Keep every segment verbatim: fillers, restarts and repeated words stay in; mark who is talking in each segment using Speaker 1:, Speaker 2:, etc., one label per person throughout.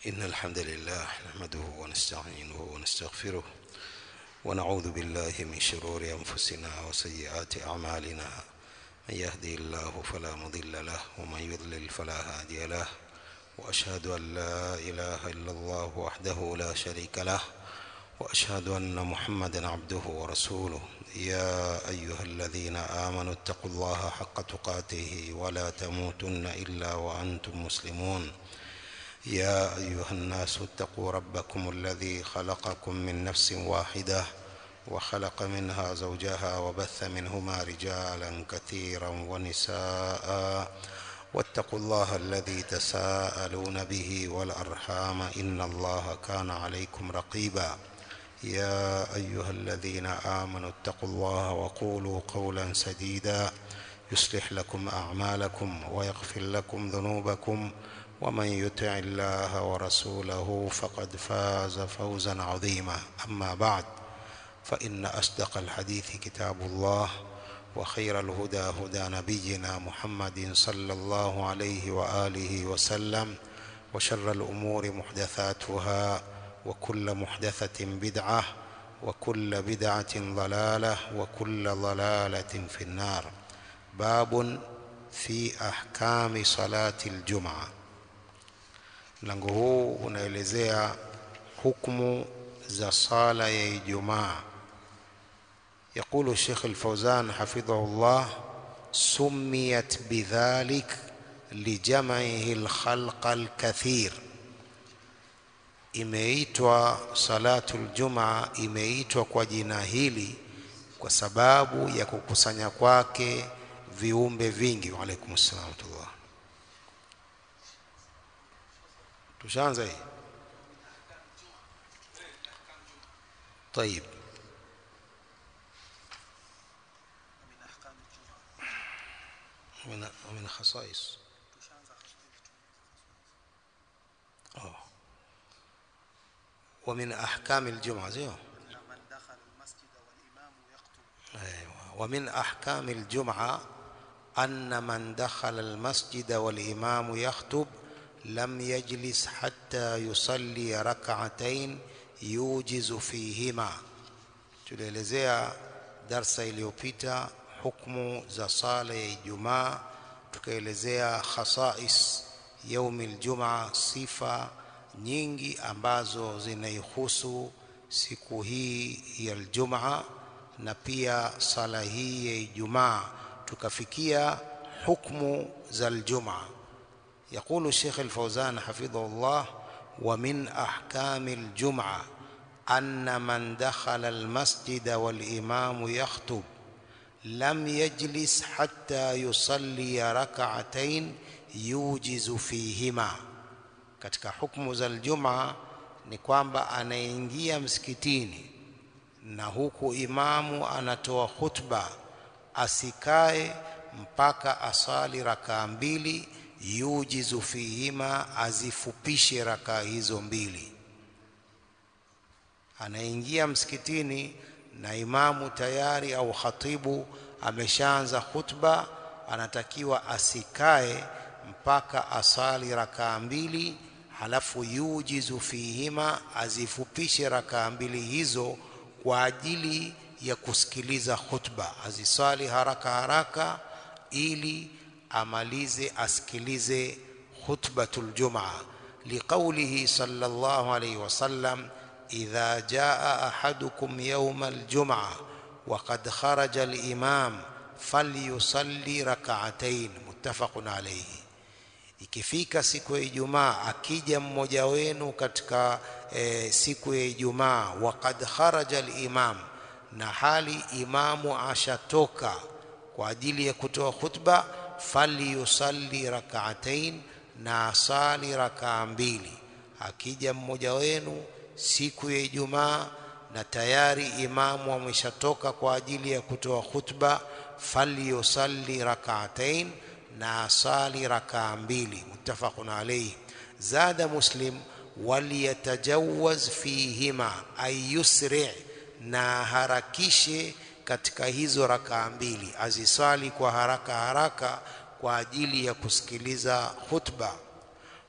Speaker 1: إن الحمد لله نحمده ونستعينه ونستغفره ونعوذ بالله من شرور أنفسنا وسيئات أعمالنا. من يهدي الله فلا مضل له ومن يضلل فلا هادي له، وأشهد أن لا إله إلا الله وحده لا شريك له، وأشهد أن محمدا عبده ورسوله. يا أيها الذين آمنوا اتقوا الله حق تقاته ولا تموتن إلا وأنتم مسلمون. يا أيها الناس اتقوا ربكم الذي خلقكم من نفس واحدة وخلق منها زوجها وبث منهما رجالا كثيرا ونساء، واتقوا الله الذي تساءلون به والأرحام إن الله كان عليكم رقيبا. يا أيها الذين آمنوا اتقوا الله وقولوا قولا سديدا يصلح لكم أعمالكم ويغفر لكم ذنوبكم، ومن يطع الله ورسوله فقد فاز فوزا عظيما. أما بعد، فإن أصدق الحديث كتاب الله، وخير الهدى هدى نبينا محمد صلى الله عليه وآله وسلم، وشر الأمور محدثاتها، وكل محدثة بدعة، وكل بدعة ضلالة، وكل ضلالة في النار. باب في أحكام صلاة الجمعة. Mlango huu unaelezea hukumu za sala ya Ijumaa. يقول الشيخ الفوزان حفظه الله: سميت بذلك لجمعه الخلق الكثير. Imeitwa salatul Jumaa, imeitwa kwa jina hili kwa sababu ya kukusanya kwake viumbe vingi. Wa alaykum assalam wa rahmatullah. Tushaanza hii. طيب. من من خصائص اه ومن أحكام الجمعة زي من دخل المسجد والإمام يخطب. أيوة. ومن أحكام الجمعة أن من دخل المسجد والإمام يخطب لم يجلس حتى يصلي ركعتين يوجز فيهما. Tulielezea darsa iliyopita hukumu za sala ya Ijumaa, tukaelezea khasais yaumi aljumaa, sifa nyingi ambazo zinaihusu siku hii ya Ijumaa na pia sala hii ya Ijumaa, tukafikia hukumu za Ijumaa. يقول الشيخ الفوزان حفظه الله: ومن أحكام الجمعة أن من دخل المسجد والإمام يخطب لم يجلس حتى يصلي ركعتين يوجز فيهما. Katika hukumu za Ijumaa ni kwamba anaingia msikitini na huku imamu anatoa khutba, asikae mpaka asali rakaa mbili, yujizu fihima, azifupishe rakaa hizo mbili. Anaingia msikitini na imamu tayari au khatibu ameshaanza khutba, anatakiwa asikae mpaka asali rakaa mbili, halafu yujizu fihima, azifupishe rakaa mbili hizo kwa ajili ya kusikiliza khutba, azisali haraka haraka ili amalize asikilize khutbatul Jumaa. Liqaulihi sallallahu alayhi wasallam: إذا جاء أحدكم يوم الجمعة وقد خرج الإمام فليصلي ركعتين. متفق عليه. Ikifika siku ya Ijumaa, akija mmoja wenu katika e, siku ya Ijumaa, waqad kharaja al-imam, na hali imamu ashatoka kwa ajili ya kutoa khutba, falyusalli rak'atayn, na asali rakaa mbili. Akija mmoja wenu siku ya Ijumaa na tayari imamu ameshatoka kwa ajili ya kutoa khutba, falyusalli rak'atayn, na asali rakaa mbili. Muttafaqun alayhi. Zada Muslim: waliyatajawaz fihima, ay yusri', na harakishe katika hizo rakaa mbili, azisali kwa haraka haraka kwa ajili ya kusikiliza khutba.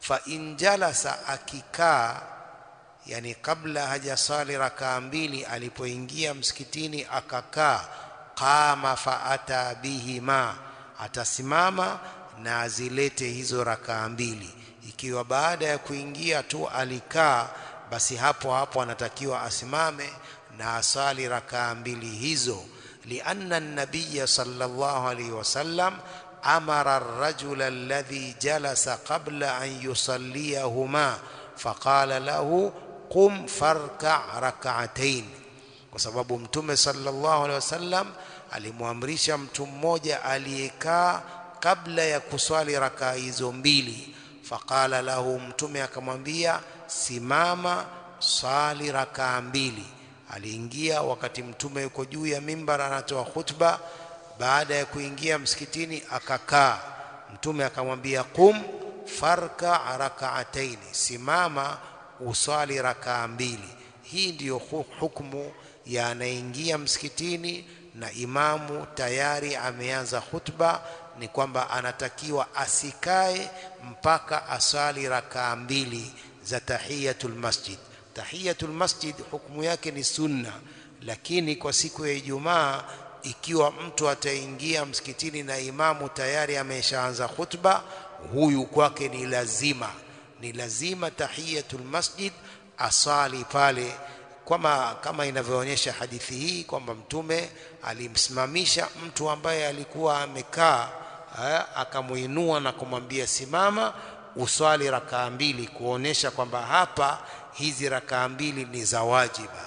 Speaker 1: fa in jalasa, akikaa, yani kabla hajasali rakaa mbili, alipoingia msikitini akakaa, qama fa ata bihima, atasimama na azilete hizo rakaa mbili. Ikiwa baada ya kuingia tu alikaa, basi hapo hapo anatakiwa asimame na asali rakaa mbili hizo. Lianna an-nabiy sallallahu alayhi wasallam amara ar-rajula alladhi jalasa qabla an yusalliyahuma faqala lahu qum farka' rak'atayn, kwa sababu mtume sallallahu alayhi wasallam alimwamrisha mtu mmoja aliyekaa kabla ya kuswali rakaa hizo mbili. Faqala lahu, mtume akamwambia simama swali rakaa mbili. Aliingia wakati mtume yuko juu ya mimbar anatoa khutba. Baada ya kuingia msikitini akakaa, mtume akamwambia qum farka rak'atayn, simama uswali rakaa mbili. Hii ndiyo hukumu ya anaingia msikitini na imamu tayari ameanza khutba, ni kwamba anatakiwa asikae mpaka asali rakaa mbili za tahiyatul masjid. Tahiyatul masjid hukumu yake ni sunna, lakini kwa siku ya Ijumaa, ikiwa mtu ataingia msikitini na imamu tayari ameshaanza khutba, huyu kwake ni lazima ni lazima tahiyatul masjid asali pale, kama kama inavyoonyesha hadithi hii kwamba mtume alimsimamisha mtu ambaye alikuwa amekaa, akamuinua na kumwambia simama uswali rakaa mbili, kuonesha kwamba hapa hizi rakaa mbili ni za wajiba.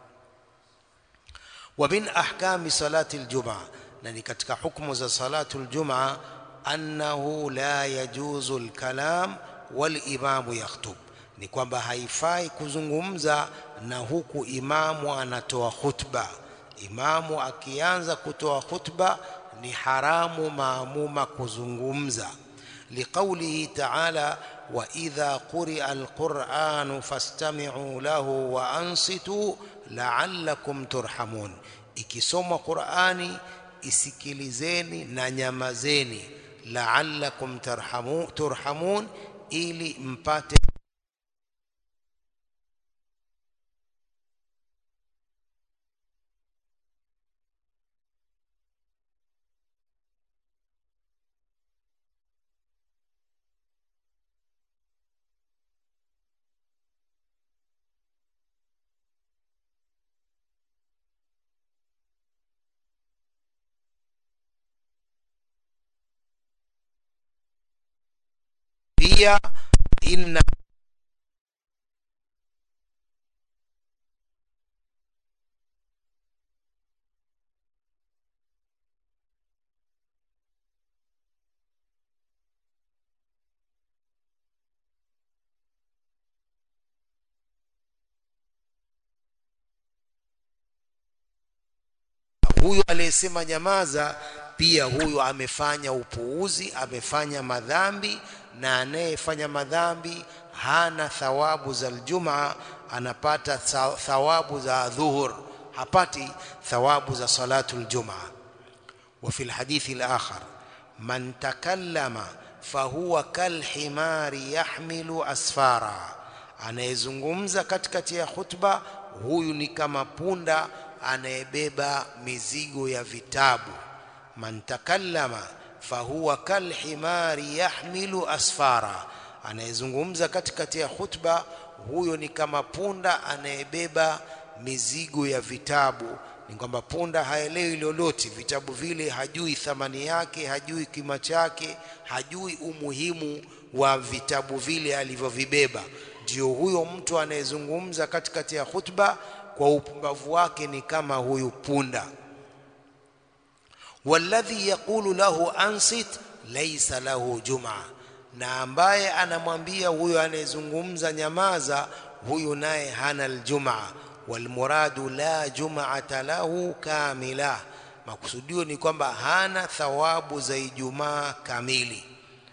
Speaker 1: Wa min ahkami salati aljumaa, na ni katika hukumu za salatu aljumaa, annahu la yajuzu alkalam wal imamu yakhutub, ni kwamba haifai kuzungumza na huku imamu anatoa khutba. Imamu akianza kutoa khutba ni haramu maamuma kuzungumza, liqaulihi ta'ala wa idha quri'a alqur'anu fastami'u lahu wa ansitu la'allakum turhamun, ikisoma Qur'ani isikilizeni na nyamazeni, la'allakum turhamun turhamun ili mpate pia inna huyu aliyesema nyamaza, pia huyu amefanya upuuzi, amefanya madhambi, na anayefanya madhambi hana thawabu za aljumaa, anapata thawabu za dhuhur, hapati thawabu za salatu aljumaa. Wa fi alhadithi alakhar man takallama fahuwa kalhimari yahmilu asfara, anayezungumza katikati ya khutba, huyu ni kama punda anayebeba mizigo ya vitabu. Man takallama fahuwa kalhimari yahmilu asfara, anayezungumza katikati ya khutba, huyo ni kama punda anayebeba mizigo ya vitabu. Ni kwamba punda haelewi lolote, vitabu vile hajui thamani yake, hajui kima chake, hajui umuhimu wa vitabu vile alivyovibeba. Ndio huyo mtu anayezungumza katikati ya khutba, kwa upumbavu wake ni kama huyu punda. Walladhi yaqulu lahu ansit laysa lahu jumaa, na ambaye anamwambia huyo anayezungumza nyamaza, huyu naye hana aljumaa. Walmuradu la jum'ata lahu kamila, makusudio ni kwamba hana thawabu za Ijumaa kamili.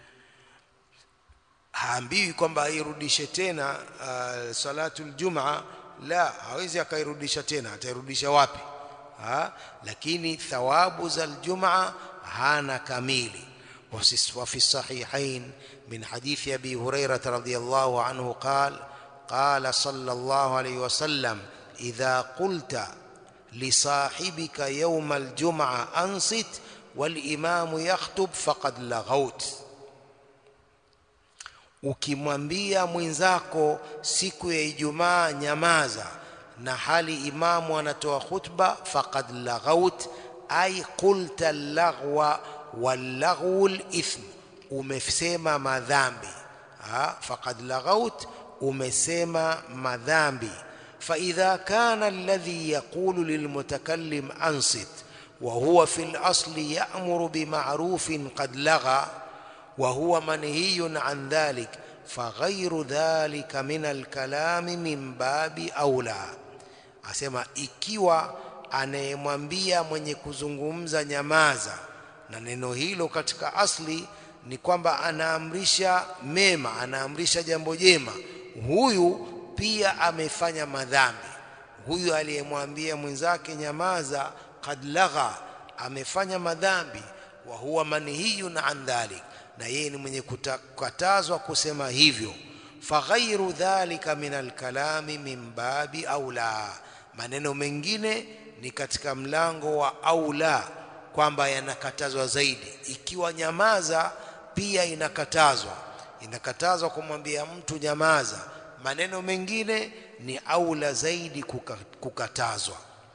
Speaker 1: Haambiwi kwamba airudishe tena uh, salatu aljumaa, la, hawezi akairudisha tena. Atairudisha wapi? Ha? Lakini thawabu za aljumaa hana kamili. وفي الصحيحين من حديث أبي هريرة رضي الله عنه قال قال صلى الله عليه وسلم إذا قلت لصاحبك يوم الجمعة أنصت والإمام يخطب فقد لغوت. Ukimwambia mwenzako siku ya Ijumaa nyamaza na hali imamu anatoa khutba, faqad laghaut, ay qulta al-laghwa wal-laghwu al-ithm, umesema madhambi. ha faqad laghaut, umesema madhambi. fa idha kana alladhi yaqulu lilmutakallim ansit wa huwa fi al-asli ya'muru bima'rufin qad lagha وهو منهي عن ذلك فغير ذلك من الكلام من باب أولى. Asema ikiwa anayemwambia mwenye kuzungumza nyamaza, na neno hilo katika asli ni kwamba anaamrisha mema, anaamrisha jambo jema, huyu pia amefanya madhambi. Huyu aliyemwambia mwenzake nyamaza qad lagha, amefanya madhambi. Wa huwa manhiyun an dhalik, na yeye ni mwenye kukatazwa kusema hivyo. Faghairu dhalika min alkalami min babi aula, maneno mengine ni katika mlango wa aula, kwamba yanakatazwa zaidi. Ikiwa nyamaza pia inakatazwa, inakatazwa kumwambia mtu nyamaza, maneno mengine ni aula zaidi kukatazwa.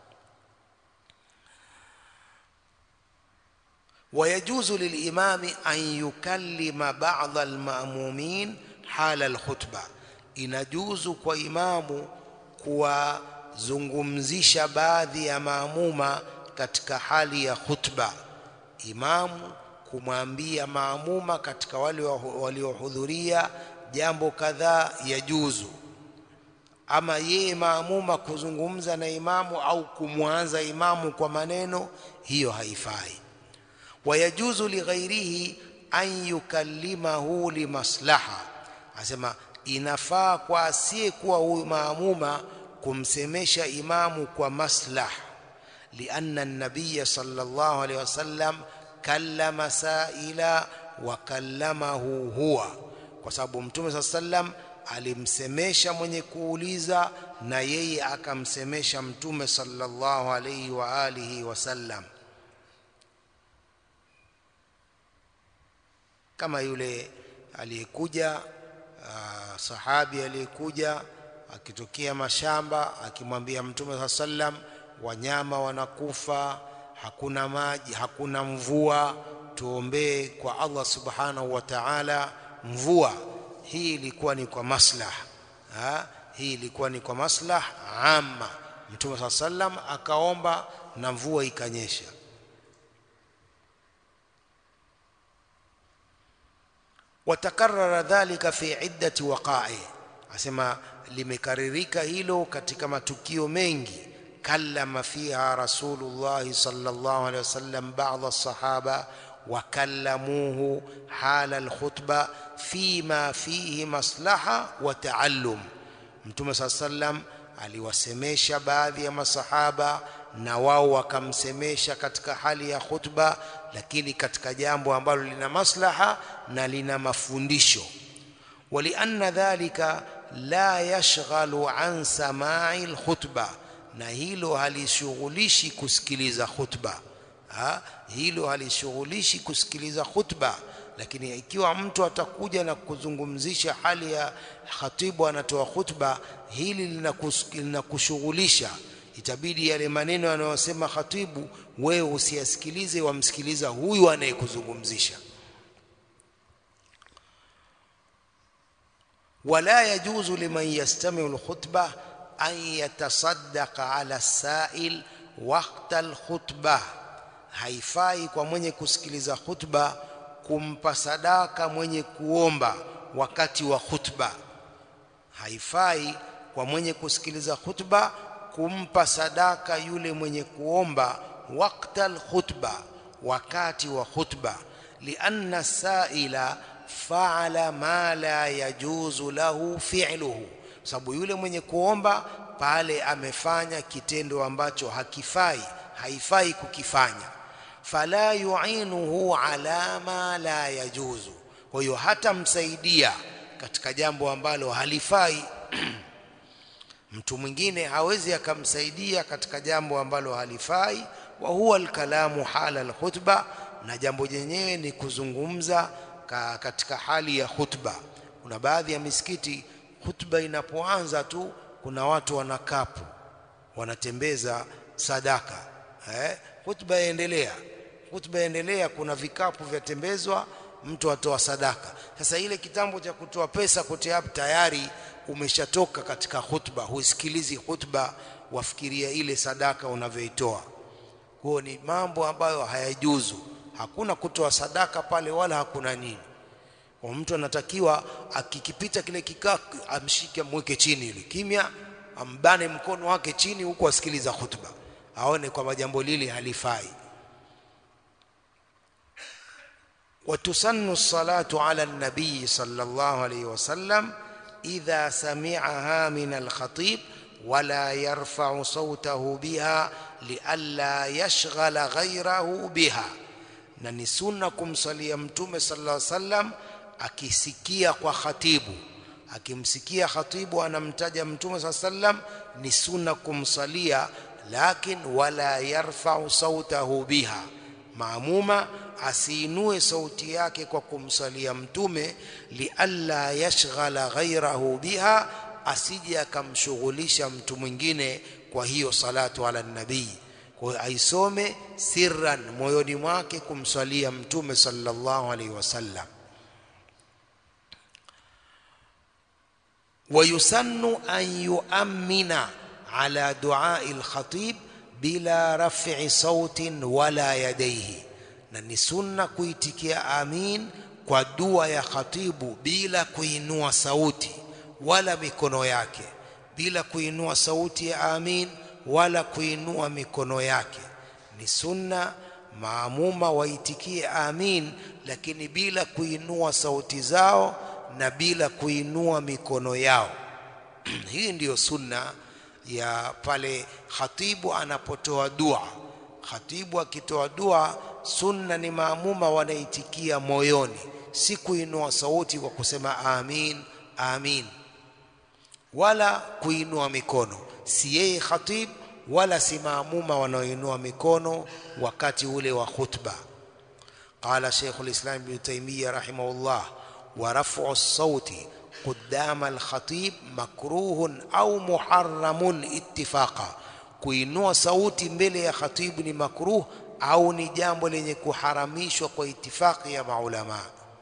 Speaker 1: ويجوز للإمام أن يكلم بعض المأمومين حال الخطبة. inajuzu kwa imamu kuwazungumzisha baadhi ya maamuma katika hali ya khutba. Imamu kumwambia maamuma katika wale waliohudhuria jambo kadhaa yajuzu. Ama yeye maamuma kuzungumza na imamu au kumwanza imamu kwa maneno, hiyo haifai. ويجوز لغيره أن يكلمه لمصلحة. asema inafaa kwa asiyekuwa huyu maamuma kumsemesha imamu kwa maslah, lianna an-nabiy sallallahu alayhi wasallam kallama sa'ila wa kallamahu huwa, kwa sababu mtume sallallahu alayhi wasallam alimsemesha mwenye kuuliza na yeye akamsemesha mtume sallallahu alayhi wa alihi wasallam. Kama yule aliyekuja uh, sahabi aliyekuja akitokea mashamba akimwambia mtume sallam, wanyama wanakufa, hakuna maji, hakuna mvua, tuombee kwa Allah subhanahu wa ta'ala mvua. Hii ilikuwa ni kwa maslah, ha? Hii ilikuwa ni kwa maslah amma. Mtume sallam akaomba na mvua ikanyesha. وتكرر ذلك في عدة وقائع. asema limekaririka hilo katika matukio mengi. kallama fiha Rasulullah sallallahu alaihi wasallam baadhi as-sahaba wa kallamuhu hala al-khutba fima fihi maslaha wa ta'allum. Mtume sallam aliwasemesha baadhi ya masahaba na wao wakamsemesha katika hali ya khutba, lakini katika jambo ambalo lina maslaha na lina mafundisho. Walianna dhalika la yashghalu an sama'i al-khutba, na hilo halishughulishi kusikiliza khutba. ha hilo halishughulishi kusikiliza khutba. Lakini ikiwa mtu atakuja na kuzungumzisha hali ya khatibu anatoa khutba, hili linakushughulisha, itabidi yale maneno anayosema khatibu wewe usiyasikilize, wamsikiliza huyu anayekuzungumzisha. wala yajuzu liman yastami'u al-khutbah an yatasaddaqa ala as-sa'il waqta al-khutbah. Haifai kwa mwenye kusikiliza khutba kumpa sadaka mwenye kuomba wakati wa khutba. Haifai kwa mwenye kusikiliza khutba kumpa sadaka yule mwenye kuomba waqta al-khutba, wakati wa khutba. lianna sa'ila fa'ala ma la yajuzu lahu fi'luhu, sababu yule mwenye kuomba pale amefanya kitendo ambacho hakifai, haifai kukifanya. fala yu'inuhu ala ma la yajuzu. Kwa hiyo hata msaidia katika jambo ambalo halifai. Mtu mwingine hawezi akamsaidia katika jambo ambalo halifai. Wa huwa alkalamu hala alkhutba, na jambo jenyewe ni kuzungumza katika hali ya khutba. Kuna baadhi ya misikiti khutba inapoanza tu kuna watu wanakapu wanatembeza sadaka, eh khutba yaendelea, khutba yaendelea, kuna vikapu vyatembezwa, mtu atoa sadaka. Sasa ile kitambo cha kutoa pesa kote hapo tayari umeshatoka katika khutba, husikilizi khutba, wafikiria ile sadaka unavyoitoa. Huo ni mambo ambayo hayajuzu. Hakuna kutoa sadaka pale wala hakuna nini. Kwa mtu anatakiwa akikipita kile kikapu amshike, mweke chini ile kimya, ambane mkono wake chini huko asikiliza khutba, aone kwamba jambo lile halifai. وتسن الصلاة على النبي صلى الله عليه وسلم إذا سمعها من الخطيب ولا يرفع صوته بها لئلا يشغل غيره بها. na ni sunna kumsalia mtume sallallahu alaihi wasallam akisikia kwa khatibu, akimsikia khatibu anamtaja mtume sallallahu alaihi wasallam ni sunna kumsalia, lakin wala yarfa'u sautahu biha, maamuma asiinue sauti yake kwa kumsalia mtume, lialla yashghala ghairahu biha, asije akamshughulisha mtu mwingine kwa hiyo salatu ala nabii. Kwa aisome sirran moyoni mwake kumsalia mtume sallallahu alaihi wasallam. ويسن أن يؤمن على دعاء الخطيب بلا رفع صوت ولا يديه. na ni sunna kuitikia amin kwa dua ya khatibu bila kuinua sauti wala mikono yake, bila kuinua sauti ya amin wala kuinua mikono yake. Ni sunna maamuma waitikie amin, lakini bila kuinua sauti zao na bila kuinua mikono yao. Hii ndiyo sunna ya pale khatibu anapotoa dua. Khatibu akitoa dua, sunna ni maamuma wanaitikia moyoni, si kuinua sauti kwa kusema amin amin, wala kuinua mikono. Si yeye khatib wala si maamuma wanaoinua mikono wakati ule wa khutba. Qala Sheikh al-Islam Ibn Taymiyyah rahimahullah: wa raf'u as-sawti qudama al-khatib makruhun au muharramun ittifaqa. Kuinua sauti mbele ya khatibu ni makruh au ni jambo lenye kuharamishwa kwa itifaki ya maulama.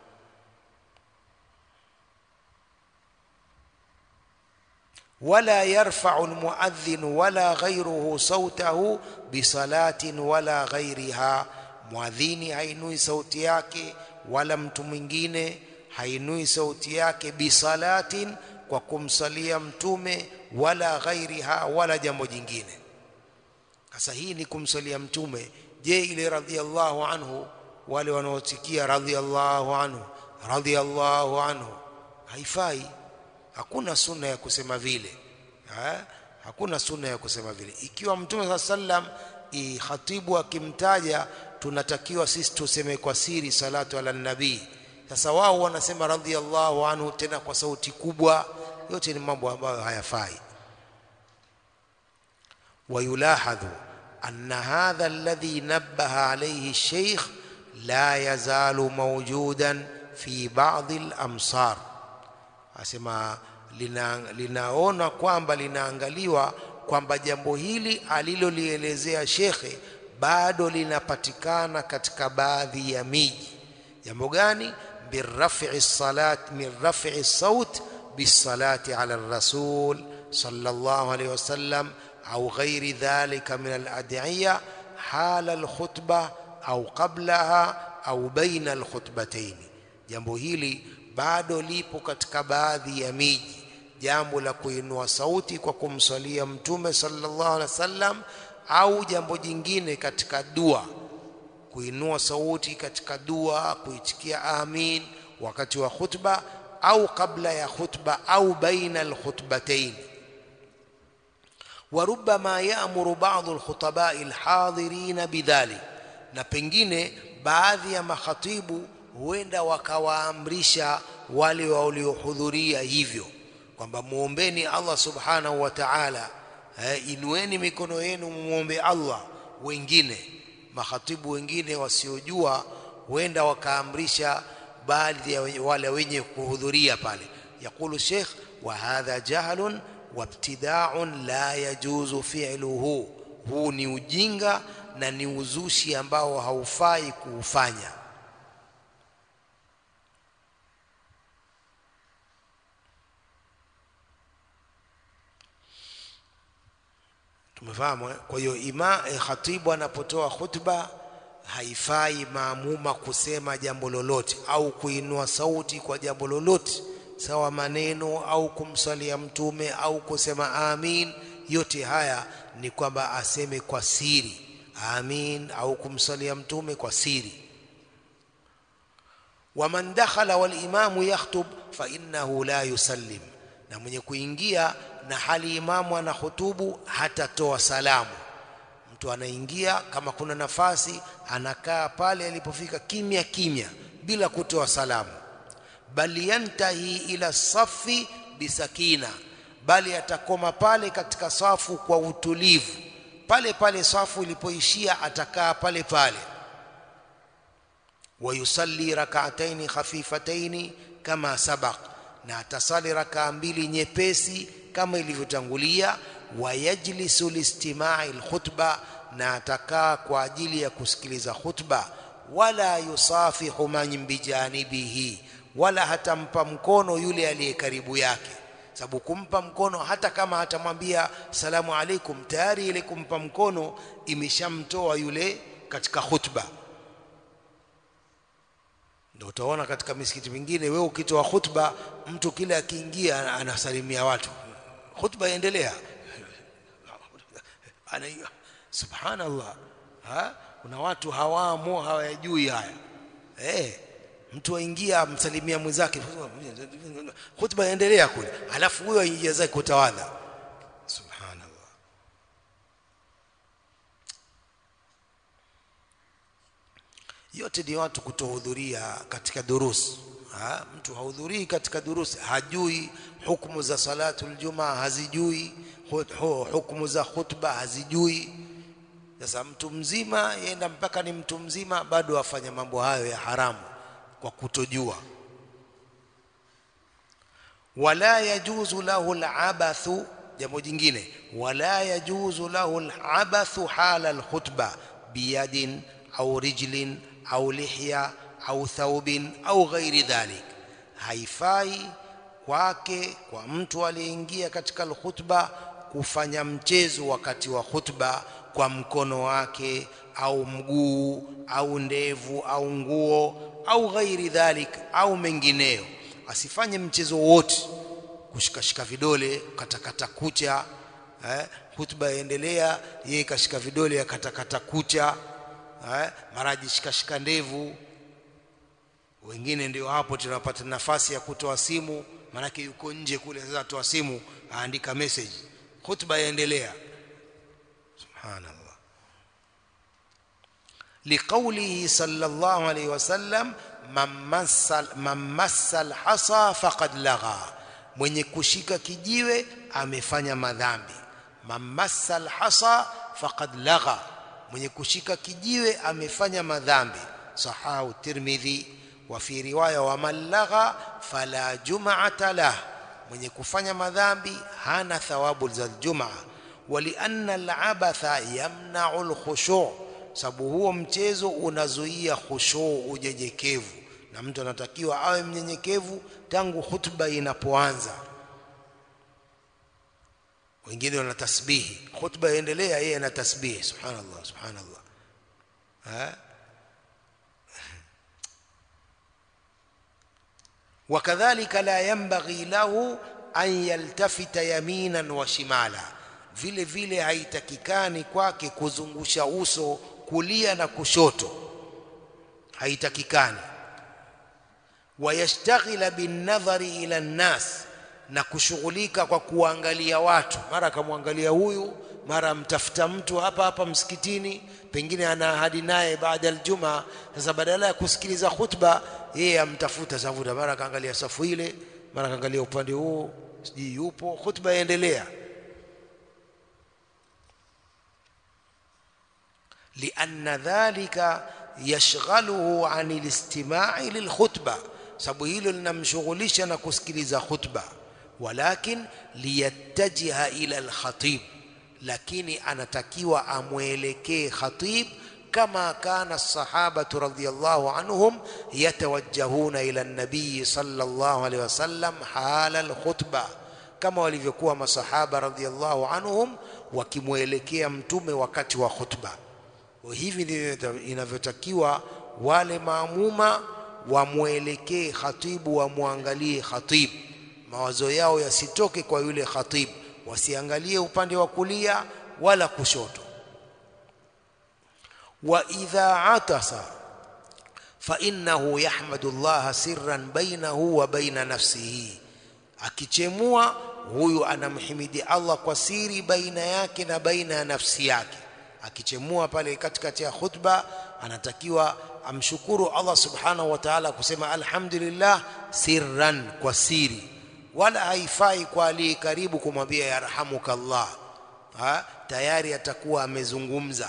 Speaker 1: wala yarfa'u al-muadhdhin wala ghayruhu sawtahu bi salatin wala ghayriha. Muadhini hainui sauti yake wala mtu mwingine hainui sauti yake bi salatin, kwa kumsalia mtume, wala ghairiha, wala jambo jingine. Sasa hii ni kumsalia mtume. Je, ile radhiallahu anhu, wale wanaotikia radhiallahu anhu radhiallahu anhu, haifai. Hakuna sunna ya kusema vile, ha? Hakuna sunna ya kusema vile. Ikiwa mtume sallam i khatibu akimtaja, tunatakiwa sisi tuseme kwa siri salatu ala nabii. Sasa wao wanasema radhiallahu anhu tena kwa sauti kubwa. Yote ni mambo ambayo hayafai. ويلاحظ أن هذا الذي نبه عليه الشيخ لا يزال موجودا في بعض الأمصار. asema lina, linaona kwamba linaangaliwa kwamba jambo hili alilolielezea shekhe bado linapatikana katika baadhi ya miji. Jambo gani? birrafi'i salat min rafi'i saut bisalati ala rasul sallallahu alayhi wasallam au ghairi dhalika min al-ad'iyya hala al-khutbah au qablaha au baina al-khutbatayn. Jambo hili bado lipo katika baadhi ya miji, jambo la kuinua sauti kwa kumsalia mtume sallallahu alaihi wasallam, au jambo jingine katika dua, kuinua sauti katika dua, kuitikia amin wakati wa khutba, au kabla ya khutba, au baina al-khutbatayn. وربما يأمر بعض الخطباء الحاضرين بذلك.
Speaker 2: na pengine baadhi ya makhatibu huenda wakawaamrisha wale waliohudhuria hivyo kwamba muombeni Allah subhanahu wa ta'ala, eh, inueni mikono yenu muombe Allah. Wengine makhatibu wengine wasiojua huenda wakaamrisha baadhi ya wale wenye kuhudhuria pale. Yakulu Sheikh, wa hadha jahlun wabtida'un la yajuzu fi'luhu, huu ni ujinga na ni uzushi ambao haufai kuufanya. Tumefahamu? Kwa hiyo ima eh, khatibu anapotoa khutba haifai maamuma kusema jambo lolote au kuinua sauti kwa jambo lolote, sawa maneno au kumsalia mtume au kusema amin. Yote haya ni kwamba aseme kwa siri amin au kumsalia mtume kwa siri. Waman dakhala wal imamu yakhtub fa innahu la yusallim, na mwenye kuingia na hali imamu ana hutubu hatatoa salamu. Mtu anaingia, kama kuna nafasi anakaa pale alipofika kimya kimya bila kutoa salamu. Bali yantahi ila safi bisakina, bali atakoma pale katika safu kwa utulivu, pale pale safu ilipoishia atakaa pale pale. Wayusalli rak'ataini khafifataini kama sabaq, na atasali rakaa mbili nyepesi kama ilivyotangulia. Wayajlisu listima'i alkhutba, na atakaa kwa ajili ya kusikiliza khutba. Wala yusafihu man bijanibihi, wala hatampa mkono yule aliye karibu yake, sababu kumpa mkono hata kama hatamwambia salamu alaikum, tayari ile kumpa mkono imeshamtoa yule katika khutba. Ndio utaona katika misikiti mingine, wewe ukitoa khutba mtu kile akiingia anasalimia watu, khutba iendelea. Ana subhanallah, ha, kuna watu hawamo hawajui haya. Eh, mtu aingia amsalimia mwenzake, khutba iendelea kule, alafu huyo aingia zake kutawadha. Subhanallah. Yote ni watu kutohudhuria katika durus. Ha, mtu hahudhurii katika durus, hajui hukumu za salatul jumaa, hazijui hukumu za khutba, hazijui. Sasa mtu mzima yenda mpaka ni mtu mzima bado afanya mambo hayo ya haramu kwa kutojua. Wala yajuzu lahu al-abathu, jambo jingine, wala yajuzu lahu al-abathu hala al-khutba biyadin au rijlin au lihya au thawbin au ghairi dhalik. Haifai kwake, kwa mtu aliyeingia katika al-khutba, kufanya mchezo wakati wa khutba kwa mkono wake au mguu au ndevu au nguo au ghairi dhalik au mengineyo. Asifanye mchezo wote, kushikashika vidole, katakata kucha. Eh, khutba yaendelea, yeye kashika vidole ya katakata kucha, eh, maraji shikashika ndevu. Wengine ndio hapo tunapata nafasi ya kutoa simu, manake yuko nje kule, sasa atoa simu aandika message, khutba yaendelea. Subhanallah. Liqaulihi sallallahu alayhi wasallam, man massal man massal hasa faqad lagha, mwenye kushika kijiwe amefanya madhambi. Man massal hasa faqad lagha, mwenye kushika kijiwe amefanya madhambi. Sahahu Tirmidhi. Wa fi riwaya, wa man lagha fala jum'ata lah, mwenye kufanya madhambi hana thawabu za Jumaa. Walianna al-abatha yamna'u al-khushu', sababu huo mchezo unazuia khushu', unyenyekevu, na mtu anatakiwa awe mnyenyekevu tangu khutba inapoanza. Wengine wana tasbihi, khutba iendelea, yeye ana tasbihi, subhanallah subhanallah. Ha, wakadhalika la yanbaghi lahu an yaltafita yaminan wa shimala, vile vile haitakikani kwake kuzungusha uso kulia na kushoto, haitakikani. Wayashtaghila bin nadhari ila an-nas, na kushughulika kwa kuangalia watu, mara kamwangalia huyu mara mtafuta mtu hapa hapa msikitini, pengine ana ahadi naye baada ya Ijumaa. Sasa badala ya kusikiliza khutba, yeye amtafuta safuta, mara kaangalia safu ile, mara kaangalia upande huo, siji yupo, khutba yaendelea. lianna dhalika yashghaluhu anil istima'i lilkhutba, sababu hilo linamshughulisha na kusikiliza khutba. Walakin liyattajiha ila alkhatib, lakini anatakiwa amwelekee khatib, kama kana as-sahabatu radhiyallahu anhum yatawajjahuna ila an-nabiy sallallahu alayhi wasallam hala al-khutba, kama walivyokuwa masahaba radhiyallahu anhum wakimwelekea mtume wakati wa khutba. Hivi ndivyo inavyotakiwa wale maamuma wamwelekee khatibu, wamwangalie khatib, mawazo yao yasitoke kwa yule khatib, wasiangalie upande wa kulia wala kushoto. wa idha atasa fa innahu yahmadu Allah sirran bainahu wa baina nafsihi, akichemua huyu anamhimidi Allah kwa siri baina yake na baina ya nafsi yake. Akichemua pale katikati ya khutba, anatakiwa amshukuru Allah subhanahu wa ta'ala kusema alhamdulillah sirran, kwa siri, wala haifai kwa aliye karibu kumwambia yarhamukallah, ha tayari atakuwa amezungumza.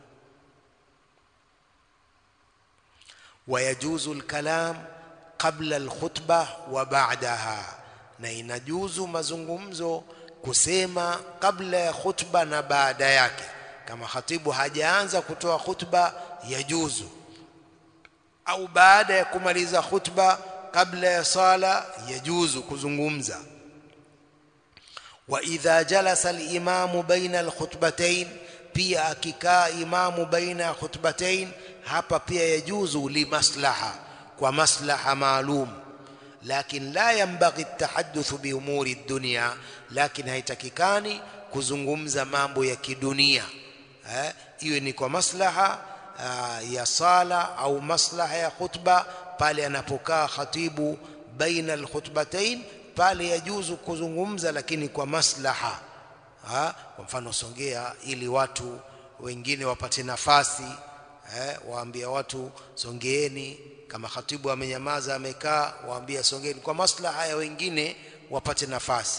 Speaker 2: wayajuzu alkalam qabla alkhutbah wa ba'daha, na inajuzu mazungumzo kusema kabla ya khutba na baada yake. Kama khatibu hajaanza kutoa khutba yajuzu, au baada ya kumaliza khutba kabla ya sala yajuzu kuzungumza. wa idha jalasa al-imamu baina al-khutbatayn, pia akikaa imamu baina khutbatayn, hapa pia yajuzu limaslaha, kwa maslaha maalum. Lakin la yanbaghi at-tahadduth bi umuri ad-dunya, lakin haitakikani kuzungumza mambo ya kidunia, eh iwe ni kwa maslaha uh, ya sala au maslaha ya khutba. Pale anapokaa khatibu baina al-khutbatayn, pale yajuzu kuzungumza, lakini kwa maslaha. Ha, kwa mfano songea ili watu wengine wapate nafasi, eh waambia watu songeeni. Kama khatibu amenyamaza amekaa, waambia songeeni, kwa maslaha ya wengine wapate nafasi.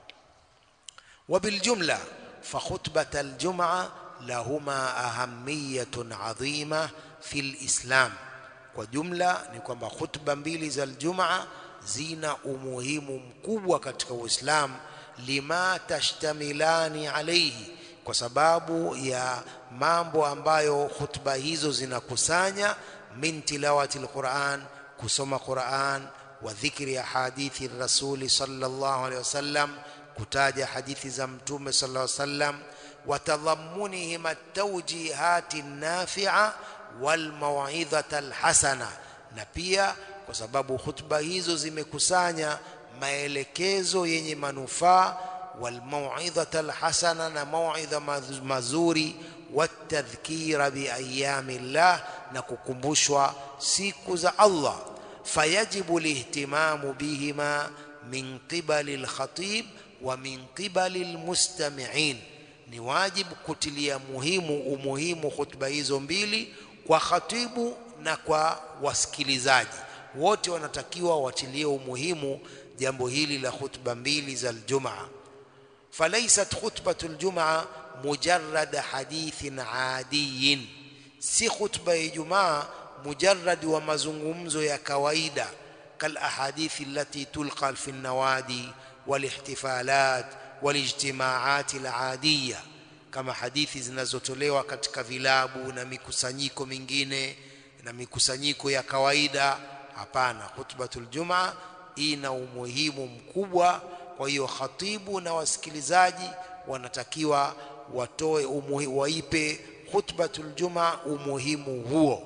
Speaker 2: وبالجملة فخطبة الجمعة لهما أهمية عظيمة في الإسلام. وجملة نكون خطبة mbili za الجمعة zina umuhimu mkubwa katika Uislamu, lima tashtamilani alayhi, kwa sababu ya mambo ambayo khutba hizo zinakusanya. min tilawati alquran, kusoma Quran, wa dhikri ya hadithi rasuli sallallahu alayhi wasallam, kutaja hadithi za mtume sallallahu alayhi wasallam, wa tadhammunihim at-tawjihati an-nafi'a wal maw'idhati al-hasana, na pia kwa sababu khutba hizo zimekusanya maelekezo yenye manufaa, wal maw'idhati al-hasana, na mauidha mazuri, watadhkira bi ayyamillah, na kukumbushwa siku za Allah. fayajibu lihtimamu bihima min qibali al-khatib wa min qibali al-mustami'in, ni wajibu kutilia muhimu umuhimu khutba hizo mbili kwa khatibu na kwa wasikilizaji wote. Wanatakiwa watilie umuhimu jambo hili la khutba mbili za Ijumaa. falaysat khutbatul Jumaa mujarrad hadithin adiyin, si khutba ya Ijumaa mujarrad wa mazungumzo ya kawaida, kal ahadithi allati tulqa fi an-nawadi wal ihtifalat wal ijtimaat al-adiyya, kama hadithi zinazotolewa katika vilabu na mikusanyiko mingine na mikusanyiko ya kawaida. Hapana, khutbatul Jumaa ina umuhimu mkubwa. Kwa hiyo khatibu na wasikilizaji wanatakiwa watoe umuhimu, waipe khutbatul Jumaa umuhimu huo.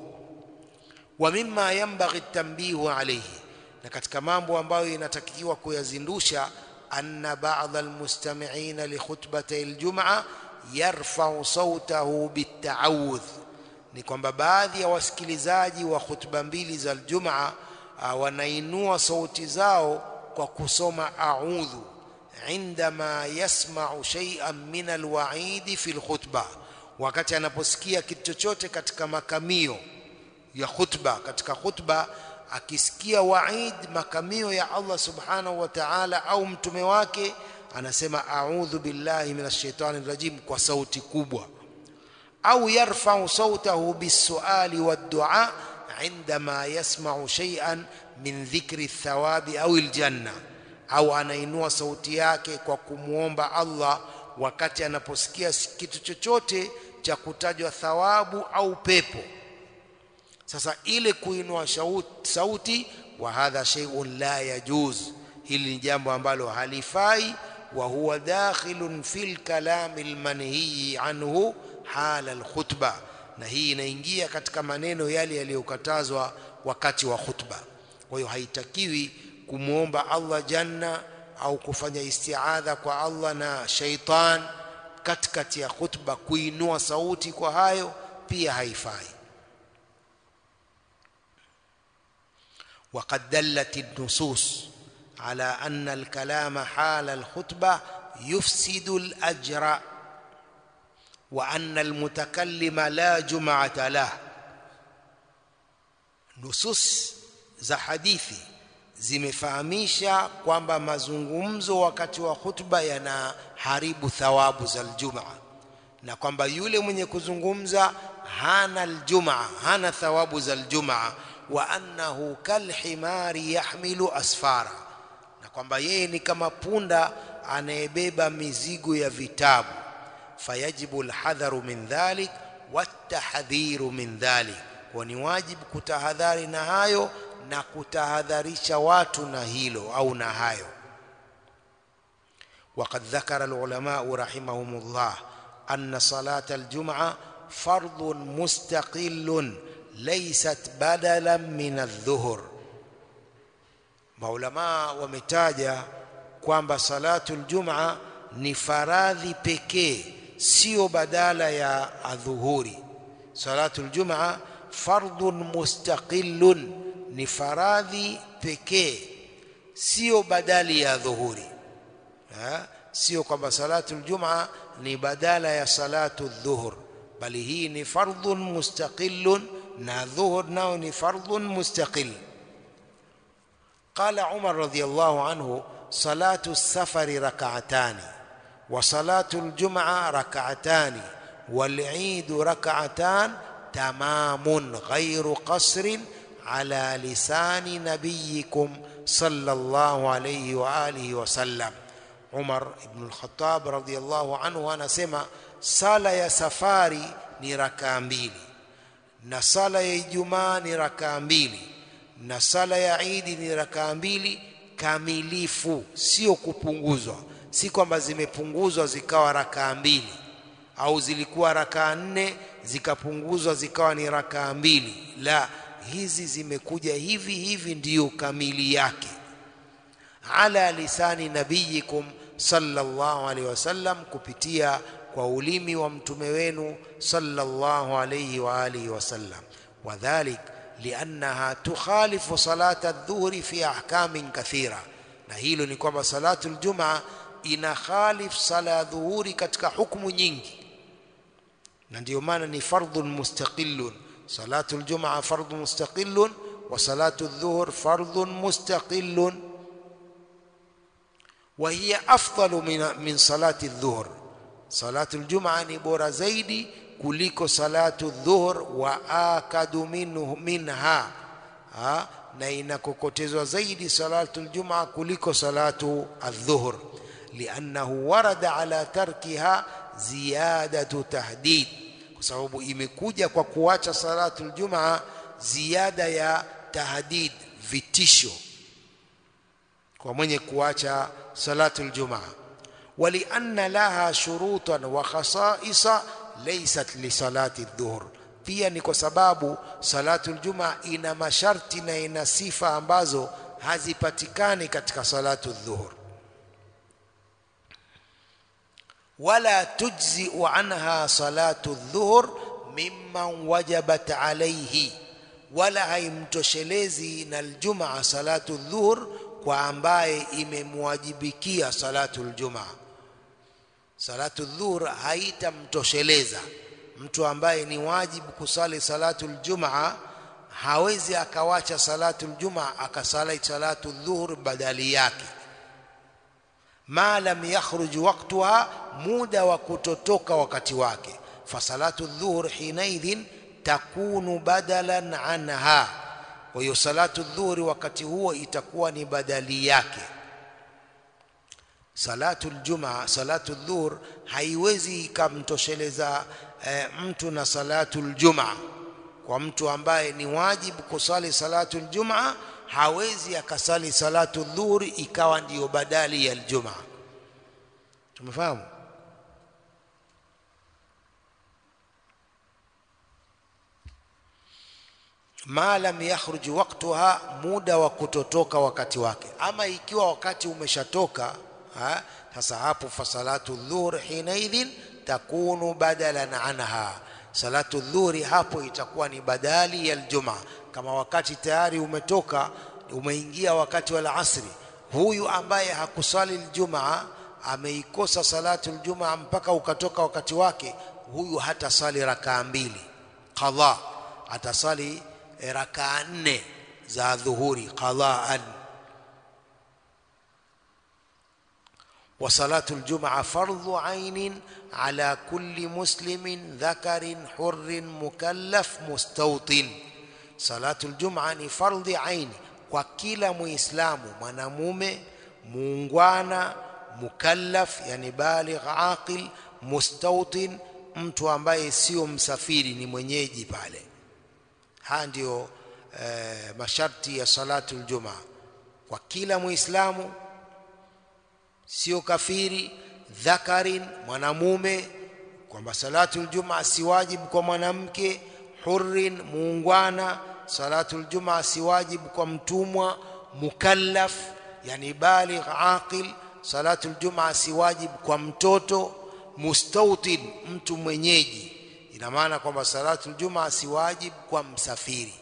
Speaker 2: wa mimma yanbaghi at-tanbihu alayhi, na katika mambo ambayo inatakiwa kuyazindusha, anna ba'd al-mustami'in li khutbatay al-Jumaa yarfa'u sawtahu bit-ta'awudh, ni kwamba baadhi ya wasikilizaji wa khutba mbili za Ijumaa wanainua sauti zao kwa kusoma a'udhu. عندما يسمع شيئا من الوعيد في الخطبة wakati anaposikia kitu chochote katika makamio ya khutba katika khutba akisikia waid makamio ya Allah subhanahu wa ta'ala au mtume wake anasema a'udhu billahi minash shaitani rajim kwa sauti kubwa au yarfa'u sautahu bis-su'ali wad-du'a عندما يسمع شيئا من ذكر الثواب أو الجنة au anainua sauti yake kwa kumuomba Allah wakati anaposikia kitu chochote cha kutajwa thawabu au pepo. Sasa ile kuinua sauti wa hadha shay'un la yajuz, hili ni jambo ambalo halifai, wa huwa dakhilun fil kalam al manhi anhu hala al khutbah, na hii inaingia katika maneno yale yaliyokatazwa wakati wa khutba. Kwa hiyo haitakiwi kumuomba Allah janna au kufanya isti'adha kwa Allah na shaitan katikati ya khutba, kuinua sauti kwa hayo pia haifai. وقد دلت النصوص على أن الكلام حال الخطبة يفسد الأجر وأن المتكلم لا جمعة له. نصوص za hadithi zimefahamisha kwamba mazungumzo wakati wa khutba yanaharibu thawabu za aljumaa, na kwamba yule mwenye kuzungumza hana aljumaa, hana thawabu za aljumaa, wa annahu kalhimari yahmilu asfara, na kwamba yeye ni kama punda anayebeba mizigo ya vitabu. Fayajibu alhadharu min dhalik watahdhiru min dhalik, wa ni wajibu kutahadhari na hayo na kutahadharisha watu na hilo au na hayo. وقد ذكر العلماء رحمهم الله أن صلاة الجمعة فرض مستقل ليست بدلا من الظهر. maulama wametaja kwamba salatu aljum'a ni faradhi pekee, sio badala ya adhuhuri. Salatu aljum'a fardhun mustaqillun, ni faradhi pekee, sio badali ya dhuhuri. Ha? Sio kwamba salatu aljum'a ni badala ya salatu adhuhur, bali hii ni fardhun mustaqillun, na dhuhur nao ni fardhun mustaqil. Qala Umar radhiyallahu anhu salatu as-safari rak'atani wa salatu al-jum'a rak'atani wal 'eid rak'atan tamamun ghayru qasrin ala lisani nabiyikum sallallahu alayhi wa alihi wa sallam. Umar ibn al-Khattab radhiyallahu anhu anasema sala ya safari ni rakaa mbili, na sala ya Ijumaa ni rakaa mbili, na sala ya Eid ni rakaa mbili kamilifu, sio kupunguzwa. Si kwamba zimepunguzwa zikawa rakaa mbili, au zilikuwa rakaa nne zikapunguzwa zikawa ni rakaa mbili. La, hizi zimekuja hivi hivi ndiyo kamili yake. Ala lisani nabiyikum sallallahu alaihi wasallam, kupitia kwa ulimi wa mtume wenu sallallahu alaihi wa alihi wasallam. Wadhalik liannaha tukhalifu salata adh-dhuhri fi ahkamin kathira, na hilo ni kwamba salatu aljumaa ina khalif sala dhuhuri katika hukumu nyingi, na ndio maana ni fardhun mustaqillun. salatu aljumaa fardhun mustaqillun wa salatu adh-dhuhr fardhun mustaqillun, wa hiya afdalu min min salati adh-dhuhr. salatu aljumaa ni bora zaidi kuliko salatu adh-dhuhr, wa akadu minhu minha, ha, na inakokotezwa zaidi salatu aljumaa kuliko salatu adh-dhuhr, liannahu warada ala tarkiha ziyadatu tahdid, kwa sababu imekuja kwa kuacha salatu aljumaa ziada ya tahdid, vitisho kwa mwenye kuacha salatu aljumaa. Walianna laha shurutan wa khasaisa laysat li salati adh-dhuhr, pia ni kwa sababu salatu aljumaa ina masharti na ina sifa ambazo hazipatikani katika salatu adh-dhuhr. wala tujzi anha salatu adh-dhuhr mimman wajabat alayhi, wala haimtoshelezi na aljumaa salatu adh-dhuhr kwa ambaye imemwajibikia salatul jumaa. Salatu dhuhur haitamtosheleza mtu ambaye ni wajibu kusali salatul jumaa, hawezi akawacha salatul jumaa akasali salatu dhuhur badali yake, ma lam yakhruj waqtuha, muda wa kutotoka wakati wake. Fa salatu dhuhur hinaidhin takunu badalan anha, kwa hiyo salatu dhuhur wakati huo itakuwa ni badali yake. Salatu aljumaa, salatu dhuhur haiwezi ikamtosheleza e, mtu na salatu aljumaa. Kwa mtu ambaye ni wajibu kusali salatu aljumaa, hawezi akasali salatu dhuhur ikawa ndiyo badali ya aljumaa. Tumefahamu? Ma lam yakhruj waqtuha, muda wa kutotoka wakati wake. Ama ikiwa wakati umeshatoka, ha sasa hapo fa salatu dhuhur hinaidhin takunu badalan anha, salatu dhuhuri hapo itakuwa ni badali ya aljumaa. Kama wakati tayari umetoka, umeingia wakati wa asri, huyu ambaye hakusali aljumaa ameikosa salatu aljumaa mpaka ukatoka wakati wake, huyu hata sali rakaa mbili qadha, atasali rakaa nne za dhuhuri qadhaan. Wa salatu aljumaa fardhu ainin ala kulli muslimin dhakarin hurrin mukallaf mustawtin. Salatu aljumaa ni fardhi aini kwa kila muislamu, mwanamume muungwana, mukallaf yani baligh aqil, mustawtin mtu ambaye sio msafiri, ni mwenyeji pale. Haya ndio e, masharti ya salatu aljumaa kwa kila muislamu, sio kafiri, dhakarin mwanamume, kwamba salatu aljumaa si wajibu kwa mwanamke, hurrin muungwana, salatu aljumaa si wajibu kwa mtumwa, mukallaf yani baligh aqil, salatu aljumaa si wajibu kwa mtoto, mustawtin mtu mwenyeji, ina maana kwamba salatu aljumaa si wajibu kwa msafiri.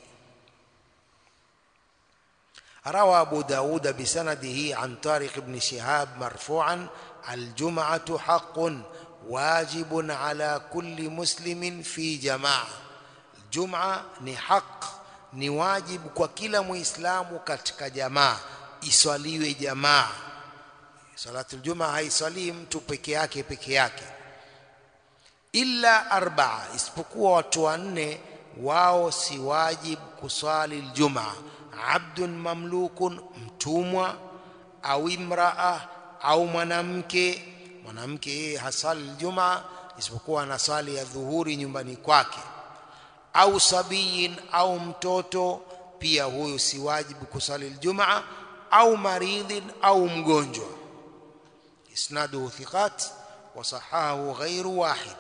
Speaker 2: روى أبو داود بسنده عن طارق بن شهاب مرفوعا الجمعة حق واجب على كل مسلم في جماعة. الجمعة ni haq, ni wajibu kwa kila muislamu katika jamaa, iswaliwe jamaa. Salatu aljumaa haiswali mtu peke yake peke yake. Illa arba'a, isipokuwa watu wanne, wao si wajibu kuswali aljumaa. Abdun mamlukun, mtumwa, au imraa, au mwanamke. Mwanamke yeye hasali aljumaa isipokuwa anasali ya dhuhuri nyumbani kwake. Au sabiyin, au mtoto, pia huyo si wajibu kusali aljumaa. Au maridhin, au mgonjwa. Isnaduhu thiqat wa sahahu ghairu wahid.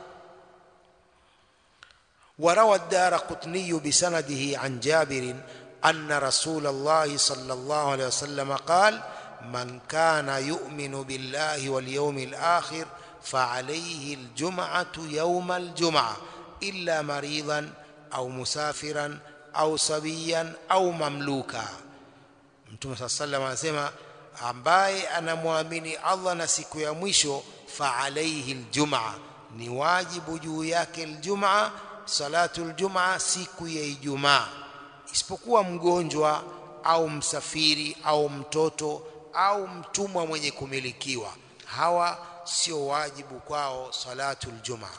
Speaker 2: وروى الدارقطني بسنده عن جابر أن رسول الله صلى الله عليه وسلم قال: من كان يؤمن بالله واليوم الآخر فعليه الجمعة يوم الجمعة إلا مريضا أو مسافرا أو صبيا أو مملوكا. Mtume صلى الله عليه وسلم anasema, ambaye anamwamini Allah na siku ya mwisho, fa alayhi aljumaa, ni wajibu juu yake aljumaa, salatu aljumaa, siku ya Ijumaa, isipokuwa mgonjwa au msafiri au mtoto au mtumwa mwenye kumilikiwa, hawa sio wajibu kwao salatu aljumaa.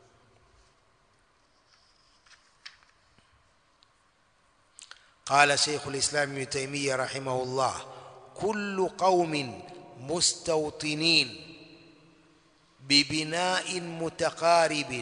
Speaker 2: قال شيخ الإسلام ابن تيمية رحمه الله: كل قوم مستوطنين ببناء متقارب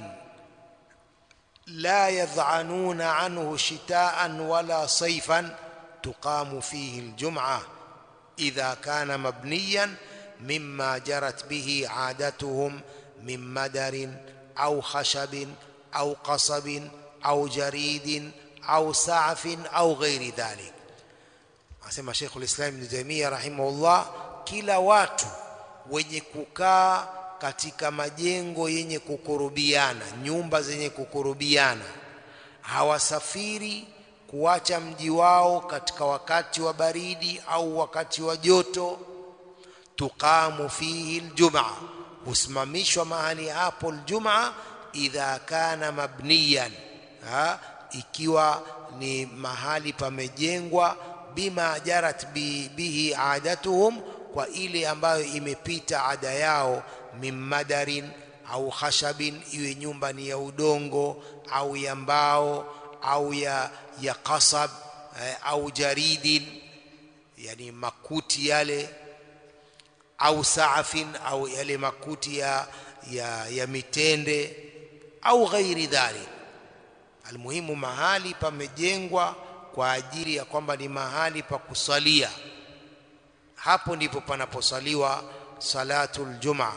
Speaker 2: لا يذعنون عنه شتاء ولا صيفا تقام فيه الجمعة إذا كان مبنيا مما جرت به عادتهم من مدر أو خشب أو قصب أو جريد أو سعف أو غير ذلك. أسمى شيخ الإسلام ابن تيمية رحمه الله: kila watu wenye kukaa katika majengo yenye kukurubiana, nyumba zenye kukurubiana, hawasafiri kuacha mji wao katika wakati wa baridi au wakati wa joto. Tuqamu fihi aljumaa, husimamishwa mahali hapo aljumaa idha kana mabniyan, ha, ikiwa ni mahali pamejengwa, bima jarat bihi adatuhum, kwa ile ambayo imepita ada yao, min madarin au khashabin, iwe nyumba ni ya udongo au ya mbao au ya ya qasab eh, au jaridin, yani makuti yale, au saafin, au yale makuti ya ya, ya mitende au ghairi dhalik. Almuhimu mahali pamejengwa kwa ajili ya kwamba ni mahali pa kusalia, hapo ndipo panaposaliwa salatul jumaa.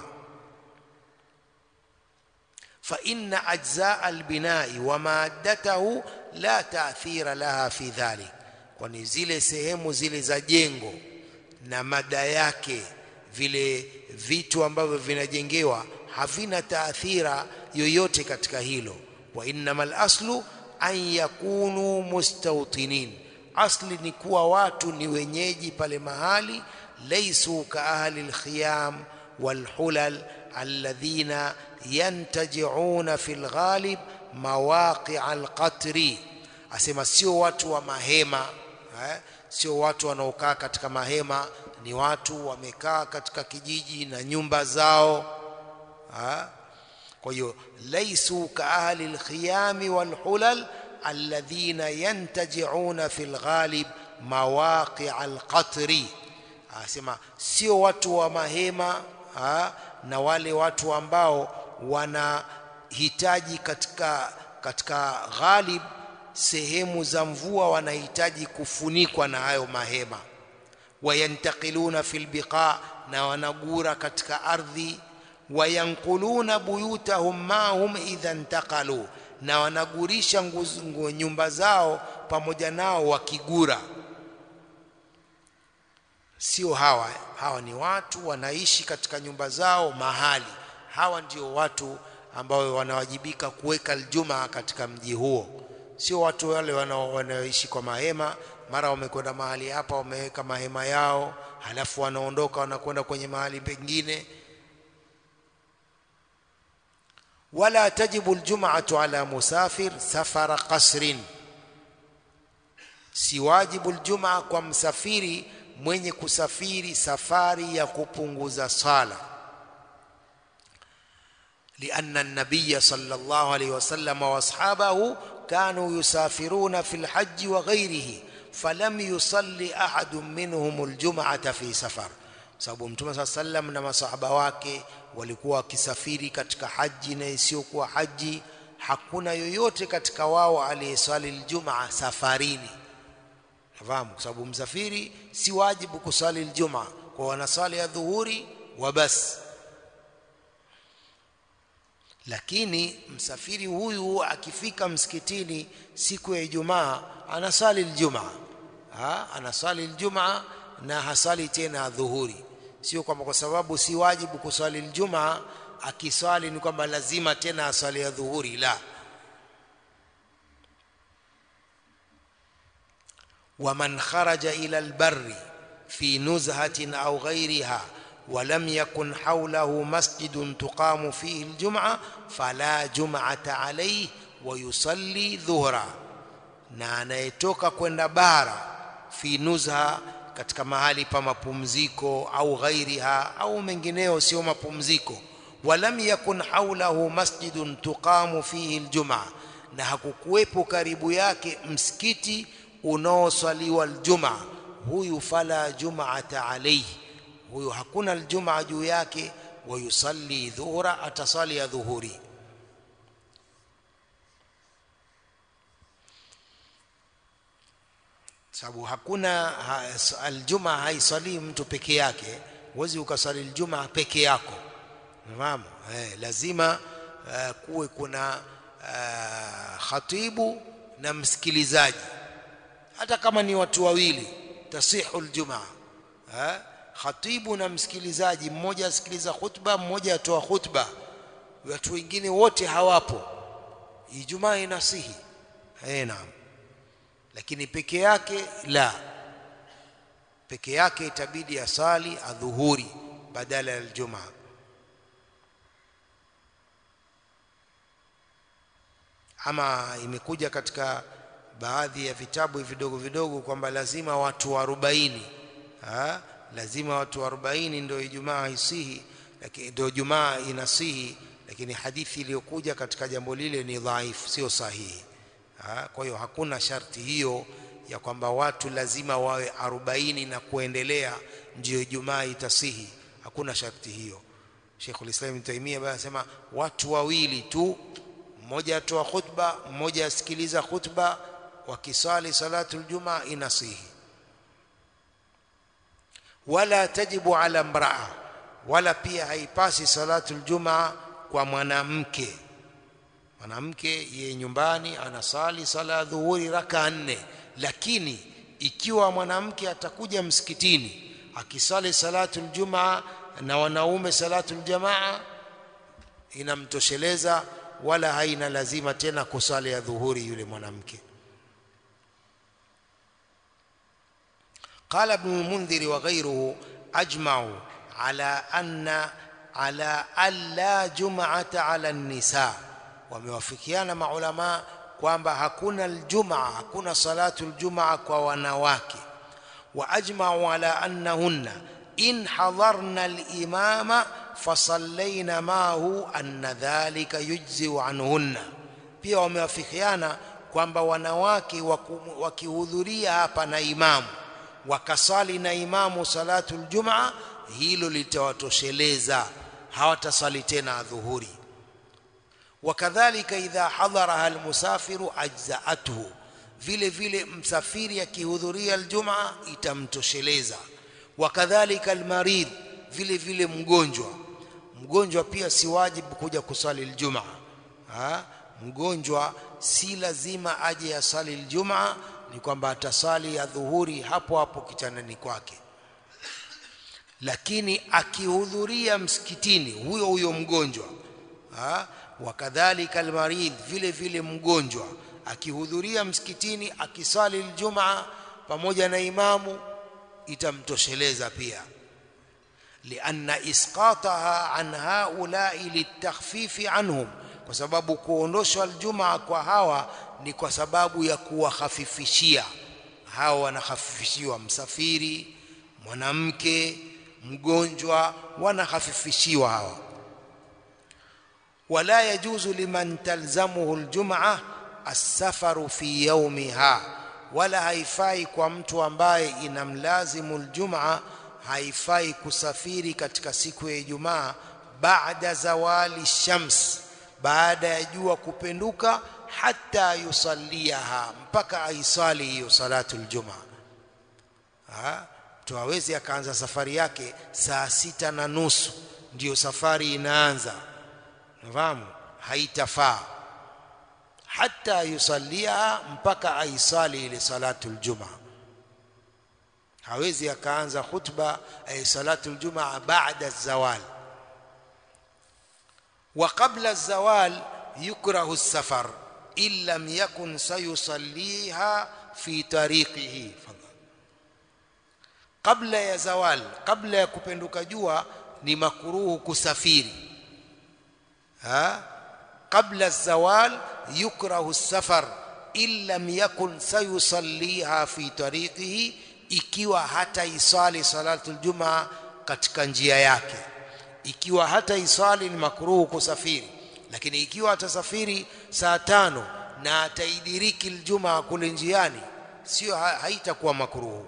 Speaker 2: Fa inna ajzaa albinai wa maddatahu la ta'thira laha fi dhalik, kwani zile sehemu zile za jengo na mada yake, vile vitu ambavyo vinajengewa havina taathira yoyote katika hilo. Wa innamal aslu an yakunu mustawtinin, asli ni kuwa watu ni wenyeji pale mahali. Laysu ka ahli alkhiyam walhulal alladhina yantaji'una fil ghalib mawaqi' alqatri, asema sio watu wa mahema eh? Sio watu wanaokaa katika mahema, ni watu wamekaa katika kijiji na nyumba zao ha? Kwa hiyo laysu ka ahli alkhiyam walhulal alladhina yantaji'una fil ghalib mawaqi' alqatri, asema sio watu wa mahema ha? Na wale watu ambao wanahitaji katika katika ghalib sehemu za mvua, wanahitaji kufunikwa na hayo mahema. Wayantakiluna fil biqa, na wanagura katika ardhi. Wayanquluna buyutahum ma'hum idha intaqalu, na wanagurisha nyumba zao pamoja nao wakigura. Sio hawa, hawa ni watu wanaishi katika nyumba zao mahali. Hawa ndio watu ambao wanawajibika kuweka aljumaa katika mji huo, sio watu wale wanaoishi kwa mahema. Mara wamekwenda mahali hapa wameweka mahema yao, halafu wanaondoka wanakwenda kwenye mahali pengine. Wala tajibu aljumaatu ala musafir safara qasrin, si wajibu aljumaa kwa msafiri mwenye kusafiri safari ya kupunguza sala. لأن النبي صلى الله عليه وسلم وأصحابه كانوا يسافرون في الحج وغيره فلم يصلي أحد منهم الجمعة في سفر. sababu Mtume صلى الله عليه وسلم na masahaba wake walikuwa wakisafiri katika haji na isiyokuwa haji, hakuna yoyote katika wao aliyeswali aljumaa safarini. Nafahamu kwa sababu msafiri si wajibu kusali aljumaa, kwa wanasali ya dhuhuri wa basi. Lakini msafiri huyu akifika msikitini siku ya Ijumaa anasali aljumaa, ha anasali aljumaa na hasali tena dhuhuri. Sio kwamba kwa sababu si wajibu kusali aljumaa akiswali ni kwamba lazima tena asali ya dhuhuri, la. ومن خرج إلى البر في نزهة أو غيرها ولم يكن حوله مسجد تقام فيه الجمعة فلا جمعة عليه ويصلي ظهرا. na anayetoka kwenda bara fi nuzha, katika mahali pa mapumziko, au ghairiha, au mengineo sio mapumziko, walam yakun haulahu masjidun tuqamu fihi aljumaa, na hakukuwepo karibu yake msikiti unaosaliwa aljumaa, huyu fala jum'ata alayhi, huyu hakuna aljumaa juu yake. Wa yusalli dhuhra, atasali ya dhuhuri. Sababu hakuna ha, aljumaa haisali mtu peke yake, huwezi ukasali aljumaa peke yako. Unafahamu? Eh, lazima uh, kuwe kuna uh, khatibu na msikilizaji, hata kama ni watu wawili tasihu aljumaa. eh khatibu na msikilizaji, mmoja asikiliza khutba, mmoja atoa khutba, watu wengine wote hawapo, Ijumaa inasihi. Eh, naam. lakini peke yake la, peke yake itabidi asali adhuhuri badala ya aljumaa. Ama imekuja katika baadhi ya vitabu vidogo vidogo kwamba lazima watu arobaini, ha lazima watu arobaini ndio Ijumaa isihi, lakini ndio Ijumaa inasihi, lakini hadithi iliyokuja katika jambo lile ni dhaifu, sio sahihi. Ha, kwa hiyo hakuna sharti hiyo ya kwamba watu lazima wawe arobaini na kuendelea ndio Ijumaa itasihi. Hakuna sharti hiyo. Sheikhul Islam Ibn Taymiyyah anasema watu wawili tu, mmoja atoa khutba, mmoja asikiliza khutba, wakisali salatul jumaa inasihi. Wala tajibu ala mraa, wala pia haipasi salatul jumaa kwa mwanamke. Mwanamke yeye nyumbani anasali sala dhuhuri raka nne, lakini ikiwa mwanamke atakuja msikitini akisali salatul jumaa na wanaume salatul jamaa inamtosheleza, wala haina lazima tena kusali ya dhuhuri yule mwanamke. قال ابن المنذر وغيره أجمعوا على أن على ألا جمعة على النساء. wamewafikiana maulama kwamba hakuna aljumaa, hakuna salatu aljumaa kwa wanawake. Wa ajma'u ala annahunna in hadarna al-imama fasallaina ma'ahu anna dhalika yujzi anhunna. Pia wamewafikiana kwamba wanawake wakihudhuria hapa na imamu wakasali na imamu salatu aljumaa, hilo litawatosheleza, hawatasali tena adhuhuri. Wakadhalika idha hadaraha almusafiru ajza'atuhu, vile vile msafiri akihudhuria aljumaa itamtosheleza. Wakadhalika almarid, vile vile mgonjwa. Mgonjwa pia si wajibu kuja kusali aljumaa. Ha, mgonjwa si lazima aje asali aljumaa, ni kwamba atasali ya dhuhuri hapo hapo kitandani kwake. Lakini akihudhuria msikitini huyo huyo mgonjwa, ha, wakadhalika almarid, vile vile mgonjwa akihudhuria msikitini akisali aljumaa pamoja na imamu itamtosheleza pia. Lianna isqataha an haula'i litakhfifi anhum, kwa sababu kuondoshwa aljumaa kwa hawa ni kwa sababu ya kuwahafifishia. Hawa wanahafifishiwa, msafiri, mwanamke, mgonjwa wanahafifishiwa hawa. Wala yajuzu liman talzamuhu aljumaa as-safaru fi yawmiha, wala haifai kwa mtu ambaye inamlazimu aljumaa, haifai kusafiri katika siku ya Ijumaa baada zawali shams, baada ya jua kupenduka, hata yusalliha, mpaka aisali hiyo salatul jumaa. Ah, tuwawezi akaanza safari yake saa sita na nusu ndio safari inaanza, nafahamu, haitafaa. Hata yusalliha, mpaka aisali ile salatul jumaa. Hawezi akaanza khutba ay salatul jumaa baada zawal. Wa qabla zawal yukrahu as-safar illa lam yakun sayusalliha fi tariqihi. Kabla ya zawal, kabla ya kupenduka jua ni makruhu kusafiri. Ha, kabla zawal yukrahu as-safar illa lam yakun sayusalliha fi tariqihi, ikiwa hata isali salatul jumaa katika njia yake. Ikiwa hata isali ni makruhu kusafiri, lakini ikiwa atasafiri saa tano na ataidiriki aljumaa kule njiani, sio, haitakuwa makruhu.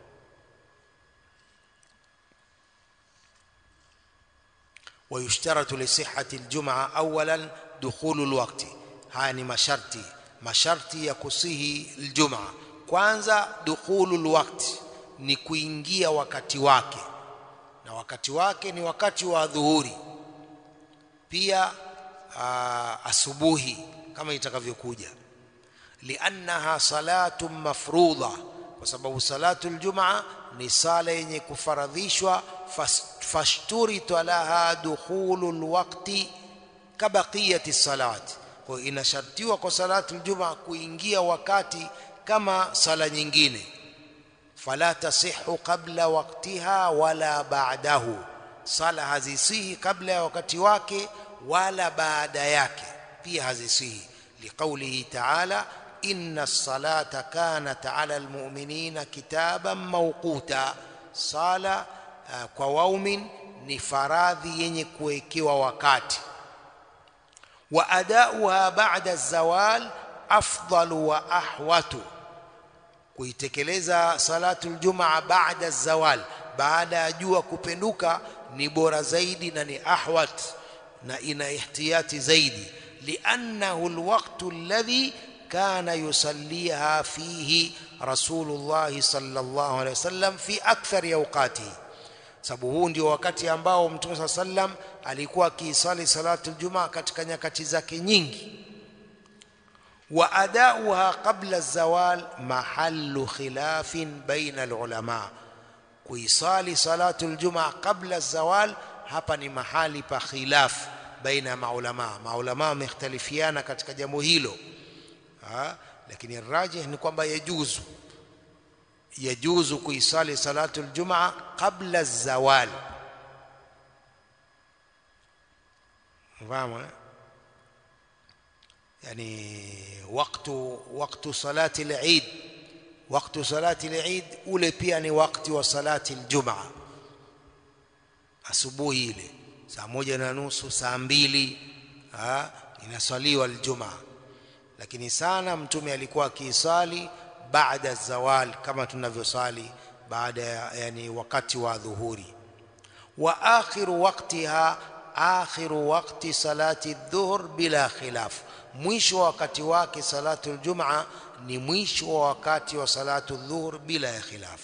Speaker 2: ويشترط لصحة الجمعة أولا دخول الوقت. haya ni masharti, masharti ya kusihi aljumaa. Kwanza dukhulul waqti, ni kuingia wakati wake, na wakati wake ni wakati wa dhuhuri. Pia aa, asubuhi kama itakavyokuja. Liannaha salatu mafrudha, kwa sababu salatul jumaa ni sala yenye kufaradhishwa. Fashturita laha dukhulul waqti kabaqiyati salati, kwa inashartiwa kwa salatul jumaa kuingia wakati kama sala nyingine. Fala tasihhu qabla waqtiha wala ba'dahu, sala hazisihi kabla ya wakati wake wala baada yake pia hazisihi. Liqaulihi ta'ala, inna as-salata kanat 'ala al-mu'minina kitaban mawquta, sala uh, kwa waumin ni faradhi yenye kuwekewa wakati. Wa adauha ba'da az-zawal afdalu wa ahwatu, kuitekeleza salatul jumaa baada az-zawal, baada ya jua kupenduka, ni bora zaidi na ni ahwat na ina ihtiyati zaidi. Liannahu alwaqtu alladhi kana yusalliha fihi Rasulullah sallallahu alaihi wasallam fi akthar awqatihi, sababu huu ndio wakati ambao Mtume sallallahu alaihi wasallam alikuwa akiisali salatul jumaa katika nyakati zake nyingi. Wa adauha qabla az-zawal mahallu khilafin baina al-ulama, kuisali salatul jumaa qabla az-zawal, hapa ni mahali pa khilaf baina maulama. Maulama wamekhtalifiana katika jambo hilo, ha? Lakini rajih ni kwamba yajuzu yajuzu kuisali salatul jumaa qabla az-zawal. Fahamu? Yani wakati wakati salati al-Eid, wakati salati al-Eid ule pia ni wakati wa salati al-Jumaa, asubuhi ile saa moja na nusu saa mbili ah inasaliwa al-Jumaa. Lakini sana Mtume alikuwa akisali baada zawal, kama tunavyosali baada yani wakati wa dhuhuri. Wa akhiru waqtiha akhiru waqti salati adh-dhuhr bila khilaf, mwisho wa wakati wake salatul jumaa ni mwisho wa wakati wa salatu dhuhur bila ya khilaf.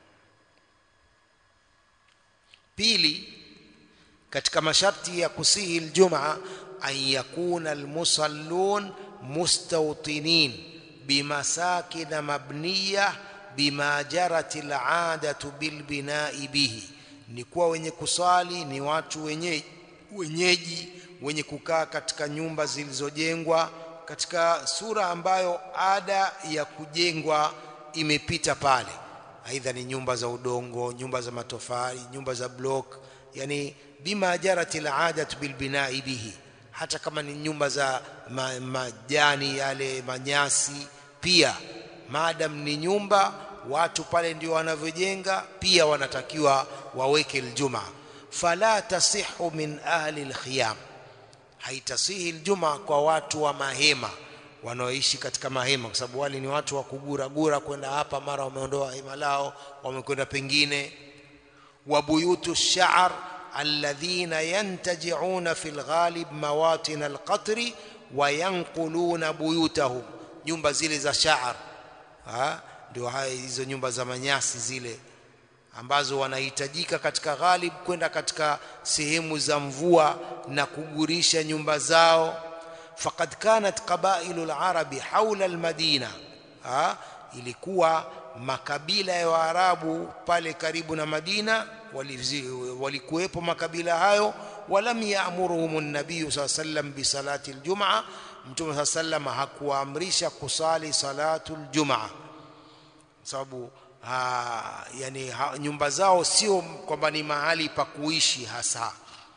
Speaker 2: Pili, katika masharti ya kusihi aljumaa, an yakuna almusallun mustawtinin bimasakin mabniyah bima jarat al'adatu bilbina'i bihi, ni kuwa wenye kusali ni watu wenye wenyeji wenye kukaa katika nyumba zilizojengwa katika sura ambayo ada ya kujengwa imepita pale, aidha ni nyumba za udongo, nyumba za matofali, nyumba za block, yani bima jaratil aadatu bil bina'i bihi, hata kama ni nyumba za ma, majani yale manyasi pia, maadam ni nyumba watu pale ndio wanavyojenga, pia wanatakiwa waweke aljumaa. Fala tasihhu min ahli alkhiyam, haitasihi aljumaa kwa watu wa mahema, wanaoishi katika mahema, kwa sababu wale ni watu wa kugura gura, kwenda hapa mara wameondoa hema lao wamekwenda pengine. Wa buyutu ash-sha'r alladhina yantaji'una fil ghalib mawatin al-qatri wa yanquluna buyutahum, nyumba zile za sha'r, ha ndio haya hizo nyumba za manyasi zile ambazo wanahitajika katika ghalib kwenda katika sehemu za mvua na kugurisha nyumba zao. Faqad kanat qabailu al-arabi hawla al-madina, ha ilikuwa makabila ya Waarabu pale karibu na Madina, walikuwepo makabila hayo. Walam ya'muruhum an-nabiy sallallahu alayhi wasallam bi salati al-jum'a, Mtume sallallahu alayhi wasallam hakuamrisha kusali salatu al-jum'a, sababu Ha, yani ha, nyumba zao sio kwamba ni mahali pa kuishi hasa.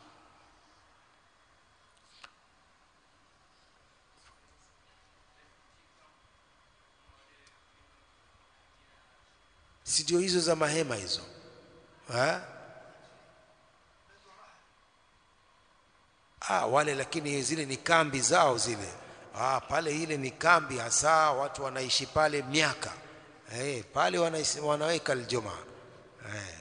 Speaker 2: Si ndio hizo za mahema hizo, ha? Ah, wale lakini zile ni kambi zao zile. Ah, pale ile ni kambi hasa, watu wanaishi pale miaka. Eh, pale wanaweka aljumaa. Eh.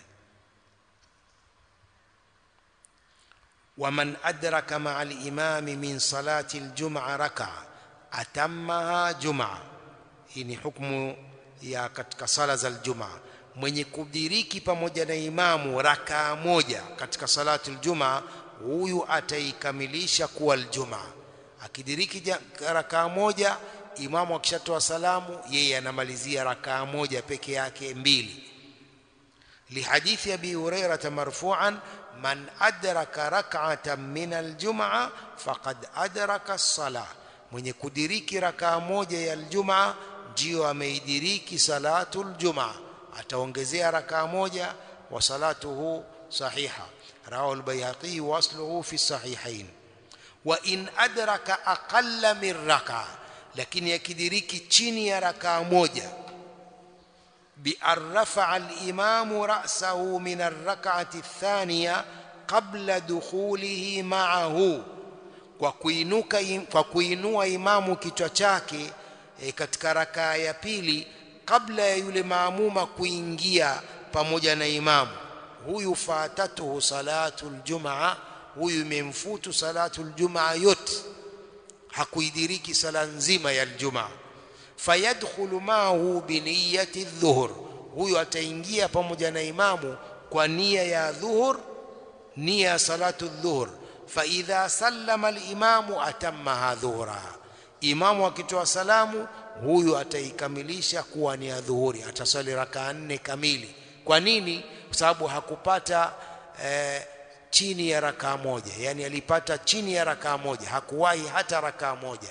Speaker 2: Waman adraka ma'a al-imam min salati al-jum'a rak'a atammaha jum'a, hii ni hukumu ya katika sala za al-jum'a. Mwenye kudiriki pamoja na imamu rakaa moja katika salati al-jum'a, huyu ataikamilisha kuwa al-jum'a. Akidiriki rakaa moja, imamu akishatoa salamu, yeye anamalizia rakaa moja peke yake mbili. Lihadithi Abi Hurairah marfu'an, man adraka rak'atan min al-jum'a faqad adraka as-salah, mwenye kudiriki rakaa moja ya al-jum'a ndio ameidiriki salatul jumaa, ataongezea rakaa moja wa salatuhu sahiha. Rawahu al-Bayhaqi wa asluhu fi sahihain. Wa in adraka aqalla min raka, lakini akidiriki chini ya rakaa moja, bi arrafa al-imamu ra'sahu min ar-rak'ati ath-thaniya qabla dukhulihi ma'ahu, kwa kuinuka kwa kuinua imamu kichwa chake e, katika rakaa ya pili kabla ya yule maamuma kuingia pamoja na imamu, huyu fatatuhu salatul jumaa, huyu imemfutu salatul jumaa yote, hakuidiriki sala nzima ya aljumaa. Fayadkhulu ma'ahu bi niyyati adh-dhuhr, huyu ataingia pamoja na imamu kwa nia ya dhuhur, nia ya salatu adh-dhuhr. Fa idha sallama al-imamu atammaha dhuhraha, imamu akitoa salamu huyu ataikamilisha kuwa ni adhuhuri, atasali rakaa nne kamili. Kwa nini? Kwa sababu hakupata eh, chini ya rakaa moja, yani alipata chini ya rakaa moja, hakuwahi hata rakaa moja.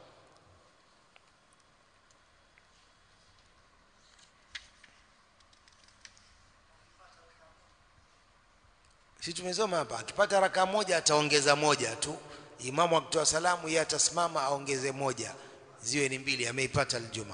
Speaker 2: Sisi tumesoma hapa, akipata rakaa moja ataongeza moja tu, imamu akitoa salamu yeye atasimama aongeze moja, ziwe ni mbili, ameipata aljumaa.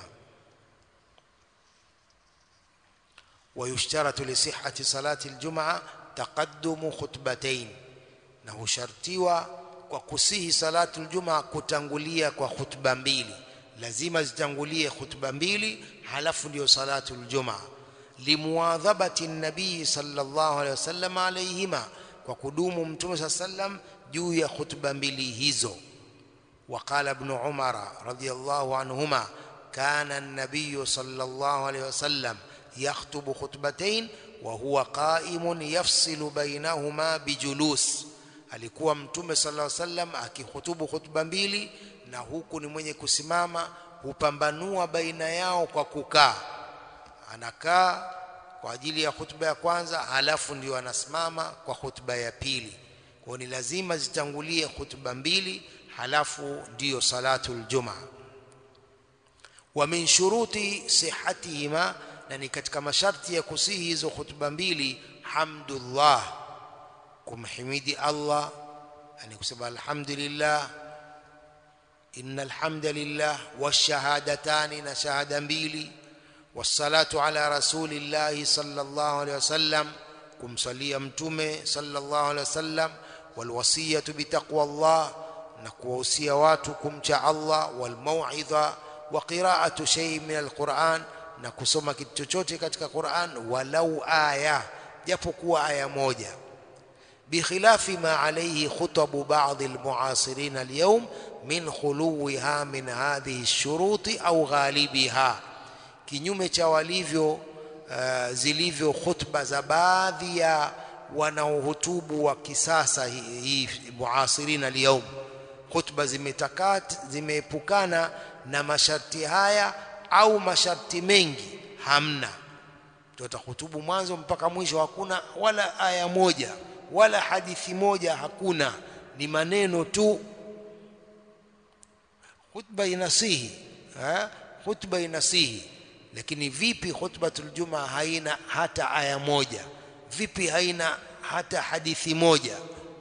Speaker 2: ويشترط لصحة صلاة الجمعة تقدم خطبتين, na hushartiwa kwa kusihi salatu aljumaa kutangulia kwa khutba mbili, lazima zitangulie khutba mbili halafu ndio salatu aljumaa. Limuadhabati nabii sallallahu alaihi wasallam alayhima, kwa kudumu mtume sallam juu ya khutba mbili hizo. وقال ابن عمر رضي الله عنهما كان النبي صلى الله عليه وسلم يخطب خطبتين وهو قائم يفصل بينهما بجلوس, alikuwa mtume sallallahu alaihi wasallam akihutubu khutba mbili na huku ni mwenye kusimama, hupambanua baina yao kwa kukaa. Anakaa kwa ajili ya khutba ya kwanza halafu ndio anasimama kwa khutba ya pili. Kwa ni lazima zitangulie khutba mbili halafu ndio salatul jumaa. Wa min shuruti sihhatihima, na ni katika masharti ya kusihi hizo khutba mbili, hamdulillah, kumhimidi Allah, yani kusema alhamdulillah, innal hamdalillah, washahadatani, na shahada mbili, wassalatu ala rasulillahi sallallahu alaihi wasallam, kumsalia mtume sallallahu alaihi wasallam, walwasiyatu bitaqwa Allah, na kuwahusia watu kumcha Allah, walmau'idha wa qira'atu shay min alquran, na kusoma kitu chochote katika Qur'an, walau aya, japokuwa aya moja. Bikhilafi ma alayhi khutabu ba'd almu'asirin alyawm min khuluwiha min hadhihi ash-shuruti au ghalibiha, kinyume cha walivyo uh, zilivyo khutba za baadhi ya wanaohutubu wa kisasa hii mu'asirin alyawm. Khutba zimetakat zimeepukana na masharti haya au masharti mengi hamna. Tutahutubu mwanzo mpaka mwisho, hakuna wala aya moja wala hadithi moja, hakuna, ni maneno tu. Khutba inasihi, ha? Khutba inasihi, lakini vipi khutbatul jumaa haina hata aya moja? Vipi haina hata hadithi moja?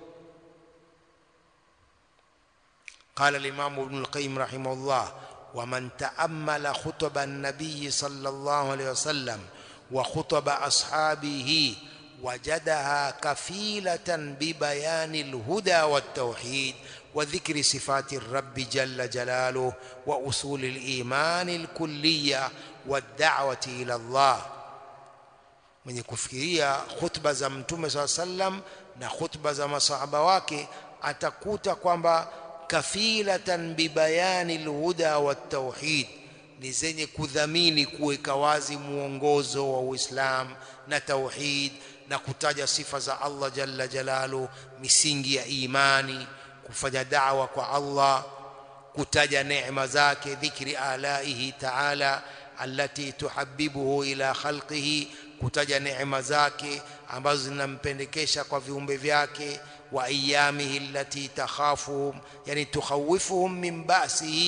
Speaker 2: قال الإمام ابن القيم رحمه الله: ومن تأمل خطب النبي صلى الله عليه وسلم وخطب أصحابه وجدها كفيلة ببيان الهدى والتوحيد وذكر صفات الرب جل جلاله وأصول الإيمان الكلية والدعوة إلى الله. من يكفيria khutba za mtume صلى الله عليه وسلم na khutba za masahaba wake, atakuta kwamba kafilatan bibayani alhuda wattauhid, ni zenye kudhamini kuweka wazi muongozo wa Uislamu na tauhid, na kutaja sifa za Allah jalla jalalu, misingi ya imani, kufanya da'wa kwa Allah, kutaja neema zake, dhikri alaihi ta'ala allati tuhabbibuhu ila khalqihi, kutaja neema zake ambazo zinampendekesha kwa viumbe vyake, wa ayyamihi allati takhafuhum, yani tukhawifuhum min ba'sihi,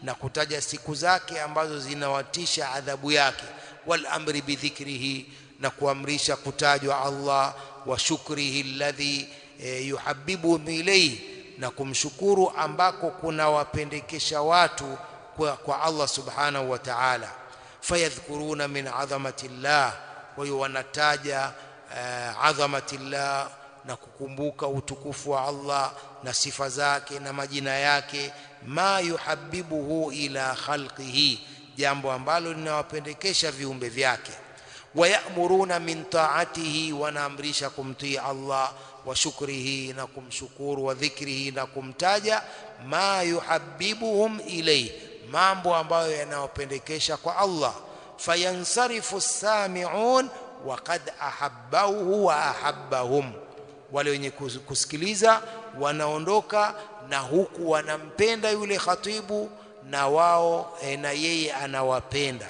Speaker 2: na kutaja siku zake ambazo zinawatisha adhabu yake, wal amri bidhikrihi, na kuamrisha kutajwa Allah, wa shukrihi alladhi e, yuhabbibu ilayhi, na kumshukuru ambako kuna wapendekesha watu kwa, kwa Allah subhanahu wa ta'ala. Fayadhkuruna min azamati Allah, wa wanataja uh, azamati Allah, na kukumbuka utukufu wa Allah na sifa zake na majina yake, ma yuhabbibuhu ila khalqihi, jambo ambalo linawapendekesha viumbe vyake. Wayamuruna min ta'atihi, wanaamrisha kumtii Allah, wa shukrihi, na kumshukuru, wa dhikrihi, na kumtaja, ma yuhabbibuhum ilayhi, mambo ambayo yanawapendekesha kwa Allah. Fayansarifu as-sami'un wa qad ahabbahu wa ahabbahum, wale wenye kusikiliza wanaondoka na huku wanampenda yule khatibu na wao e, na yeye anawapenda.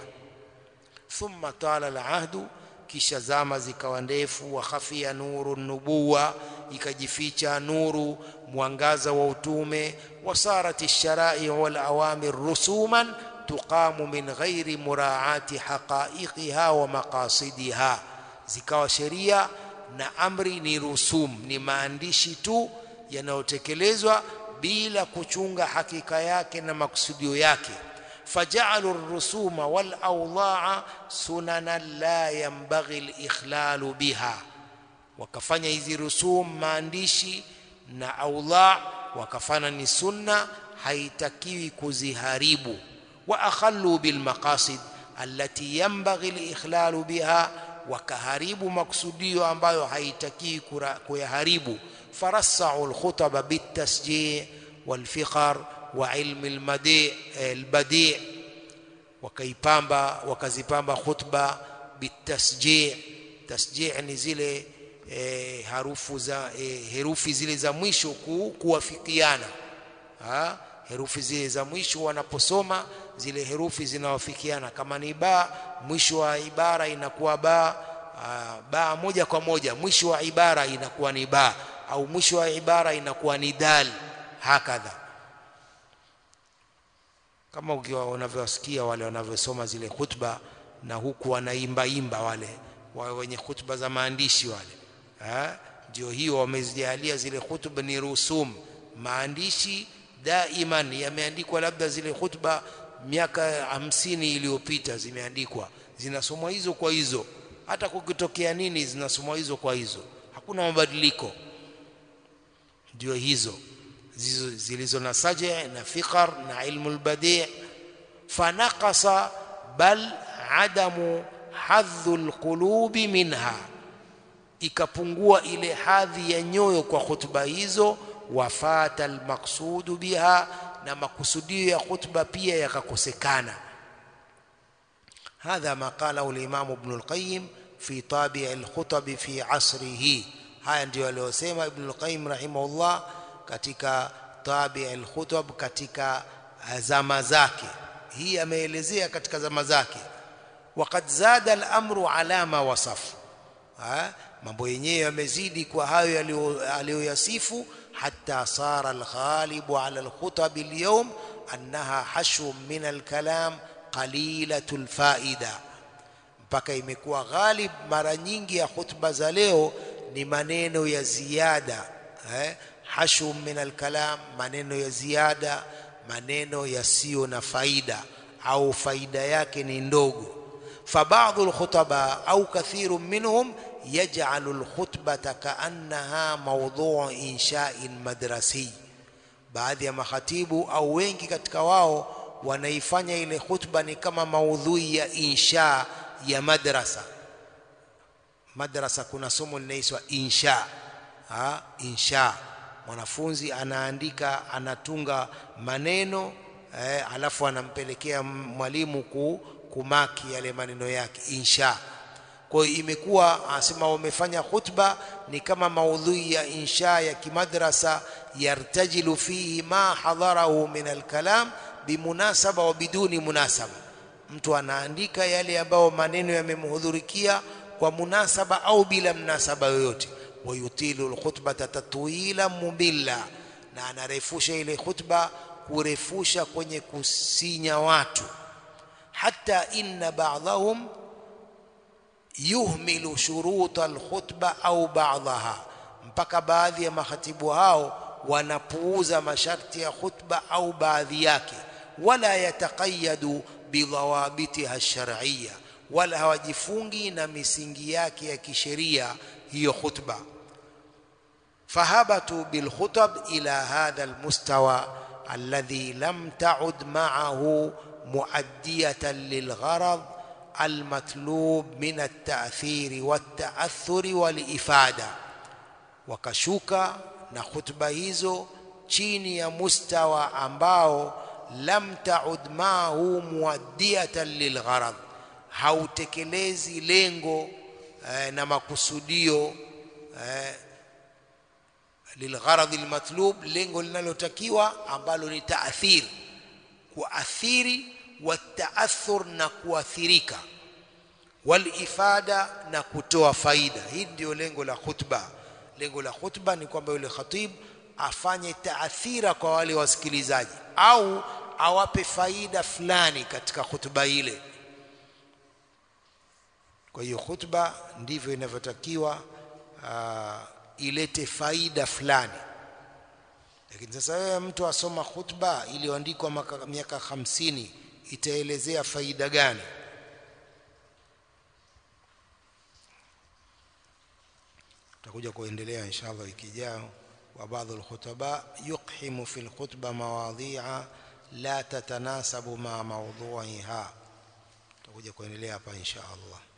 Speaker 2: Thumma tala al-ahdu, kisha zama zikawa ndefu. Wa khafia nuru nubuwa, ikajificha nuru mwangaza wa utume. Wasarati ash-shara'i wal awamir rusuman tuqamu min ghairi muraati haqa'iqiha wa maqasidiha, zikawa sheria na amri ni rusum, ni maandishi tu yanayotekelezwa bila kuchunga hakika yake na makusudio yake. Faja'alu ar-rusuma wal awda'a sunanan la yanbaghi al-ikhlalu biha, wakafanya hizi rusum maandishi na awda' wakafanya ni sunna, haitakiwi kuziharibu. Wa akhallu bil maqasid allati yanbaghi al-ikhlalu biha, wakaharibu maksudio ambayo haitakiwi kuyaharibu. Farassa'u al-khutaba bit-tasji' wal-fiqar wa ilmi al-madi' al-badi', wakaipamba wakazipamba khutba bit-tasji'. Tasji' ni zile e, harufu za e, herufi zile za mwisho ku, kuwafikiana ha? Herufi zile za mwisho wanaposoma zile herufi zinawafikiana. Kama ni ba, mwisho wa ibara inakuwa ba, ba moja kwa moja, mwisho wa ibara inakuwa ni ba, au mwisho wa ibara inakuwa ni dal, hakadha. Kama ukiwa unavyosikia wale wanavyosoma zile khutba na huku wanaimba imba wale wenye khutba za maandishi wale, ha? Ndio hiyo wamezijalia zile khutba ni rusum, maandishi daiman yameandikwa. Labda zile khutba miaka hamsini iliyopita zimeandikwa, zinasomwa hizo kwa hizo, hata kukitokea nini zinasomwa hizo kwa hizo, hakuna mabadiliko. Ndio hizo zilizo na saj'a na fiqar na ilmu al-badi'. Fanaqasa bal adamu hadhu al-qulubi minha, ikapungua ile hadhi ya nyoyo kwa khutba hizo. Wafata al-maqsudu biha, na makusudio ya khutba pia yakakosekana. Hadha ma qala al-Imam Ibn al-Qayyim fi tabi' al-khutab fi asrihi, haya ndio aliyosema Ibn al-Qayyim rahimahullah katika tabi' al-khutab, katika zama zake. Hii ameelezea katika zama zake. Waqad zada al-amru ala ma wasaf, mambo yenyewe yamezidi kwa hayo aliyoyasifu. حتى صار الغالب على الخطب اليوم أنها حشو من الكلام قليلة الفائدة, mpaka imekuwa ghalib mara nyingi ya khutba za leo ni maneno ya ziada, eh hashu min alkalam, maneno ya ziada, maneno yasiyo na faida au faida yake ni ndogo. Fabadhu alkhutaba au kathiru minhum yaj'alu alkhutbata ka'annaha mawdhu'u insha'in madrasi, baadhi ya makhatibu au wengi katika wao wanaifanya ile khutba ni kama maudhui ya insha ya madrasa. Madrasa kuna somo linaitwa insha, ha insha, mwanafunzi anaandika, anatunga maneno eh, alafu anampelekea mwalimu ku, kumaki yale maneno yake, insha. Kwa hiyo imekuwa asema wamefanya khutba ni kama maudhui ya insha ya kimadrasa, yartajilu fihi ma hadharahu min alkalam bimunasaba wa biduni munasaba. Mtu anaandika yale ambayo maneno yamemhudhurikia kwa munasaba au bila munasaba yoyote. Wayutilu alkhutbata tatwila mubilla, na anarefusha ile khutba kurefusha kwenye kusinya watu. Hata inna ba'dahum yuhmilu shuruta alkhutba au ba'daha, mpaka baadhi ya makhatibu hao wanapuuza masharti ya khutba au baadhi yake. Wala yataqayyadu bidhawabitiha ash-shar'iyya, wala hawajifungi na misingi yake ya kisheria hiyo khutba. Fahabatu bil khutab ila hadha al mustawa alladhi lam ta'ud ma'ahu muaddiyatan lil gharad al matlub min at ta'thir wat ta'athur wal ifada. Wakashuka na khutba hizo chini ya mustawa ambao lam ta'ud ma'ahu muaddiyatan lil gharad, hautekelezi lengo eh, na makusudio eh, lilgharadhi almatlub, lengo linalotakiwa ambalo ni taathir, kuathiri, wataathur na kuathirika, walifada na kutoa faida. Hii ndio lengo la khutba. Lengo la khutba ni kwamba yule khatib afanye taathira kwa wale wasikilizaji au awape faida fulani katika khutba ile. Kwa hiyo khutba ndivyo inavyotakiwa ilete faida fulani. Lakini sasa wewe mtu asoma khutba iliyoandikwa miaka hamsini, itaelezea faida gani? Tutakuja kuendelea inshallah wiki ijayo. Wa baadhi alkhutaba yuqhimu fi alkhutba mawadhi'a la tatanasabu ma mawdhu'iha. Tutakuja kuendelea hapa inshallah.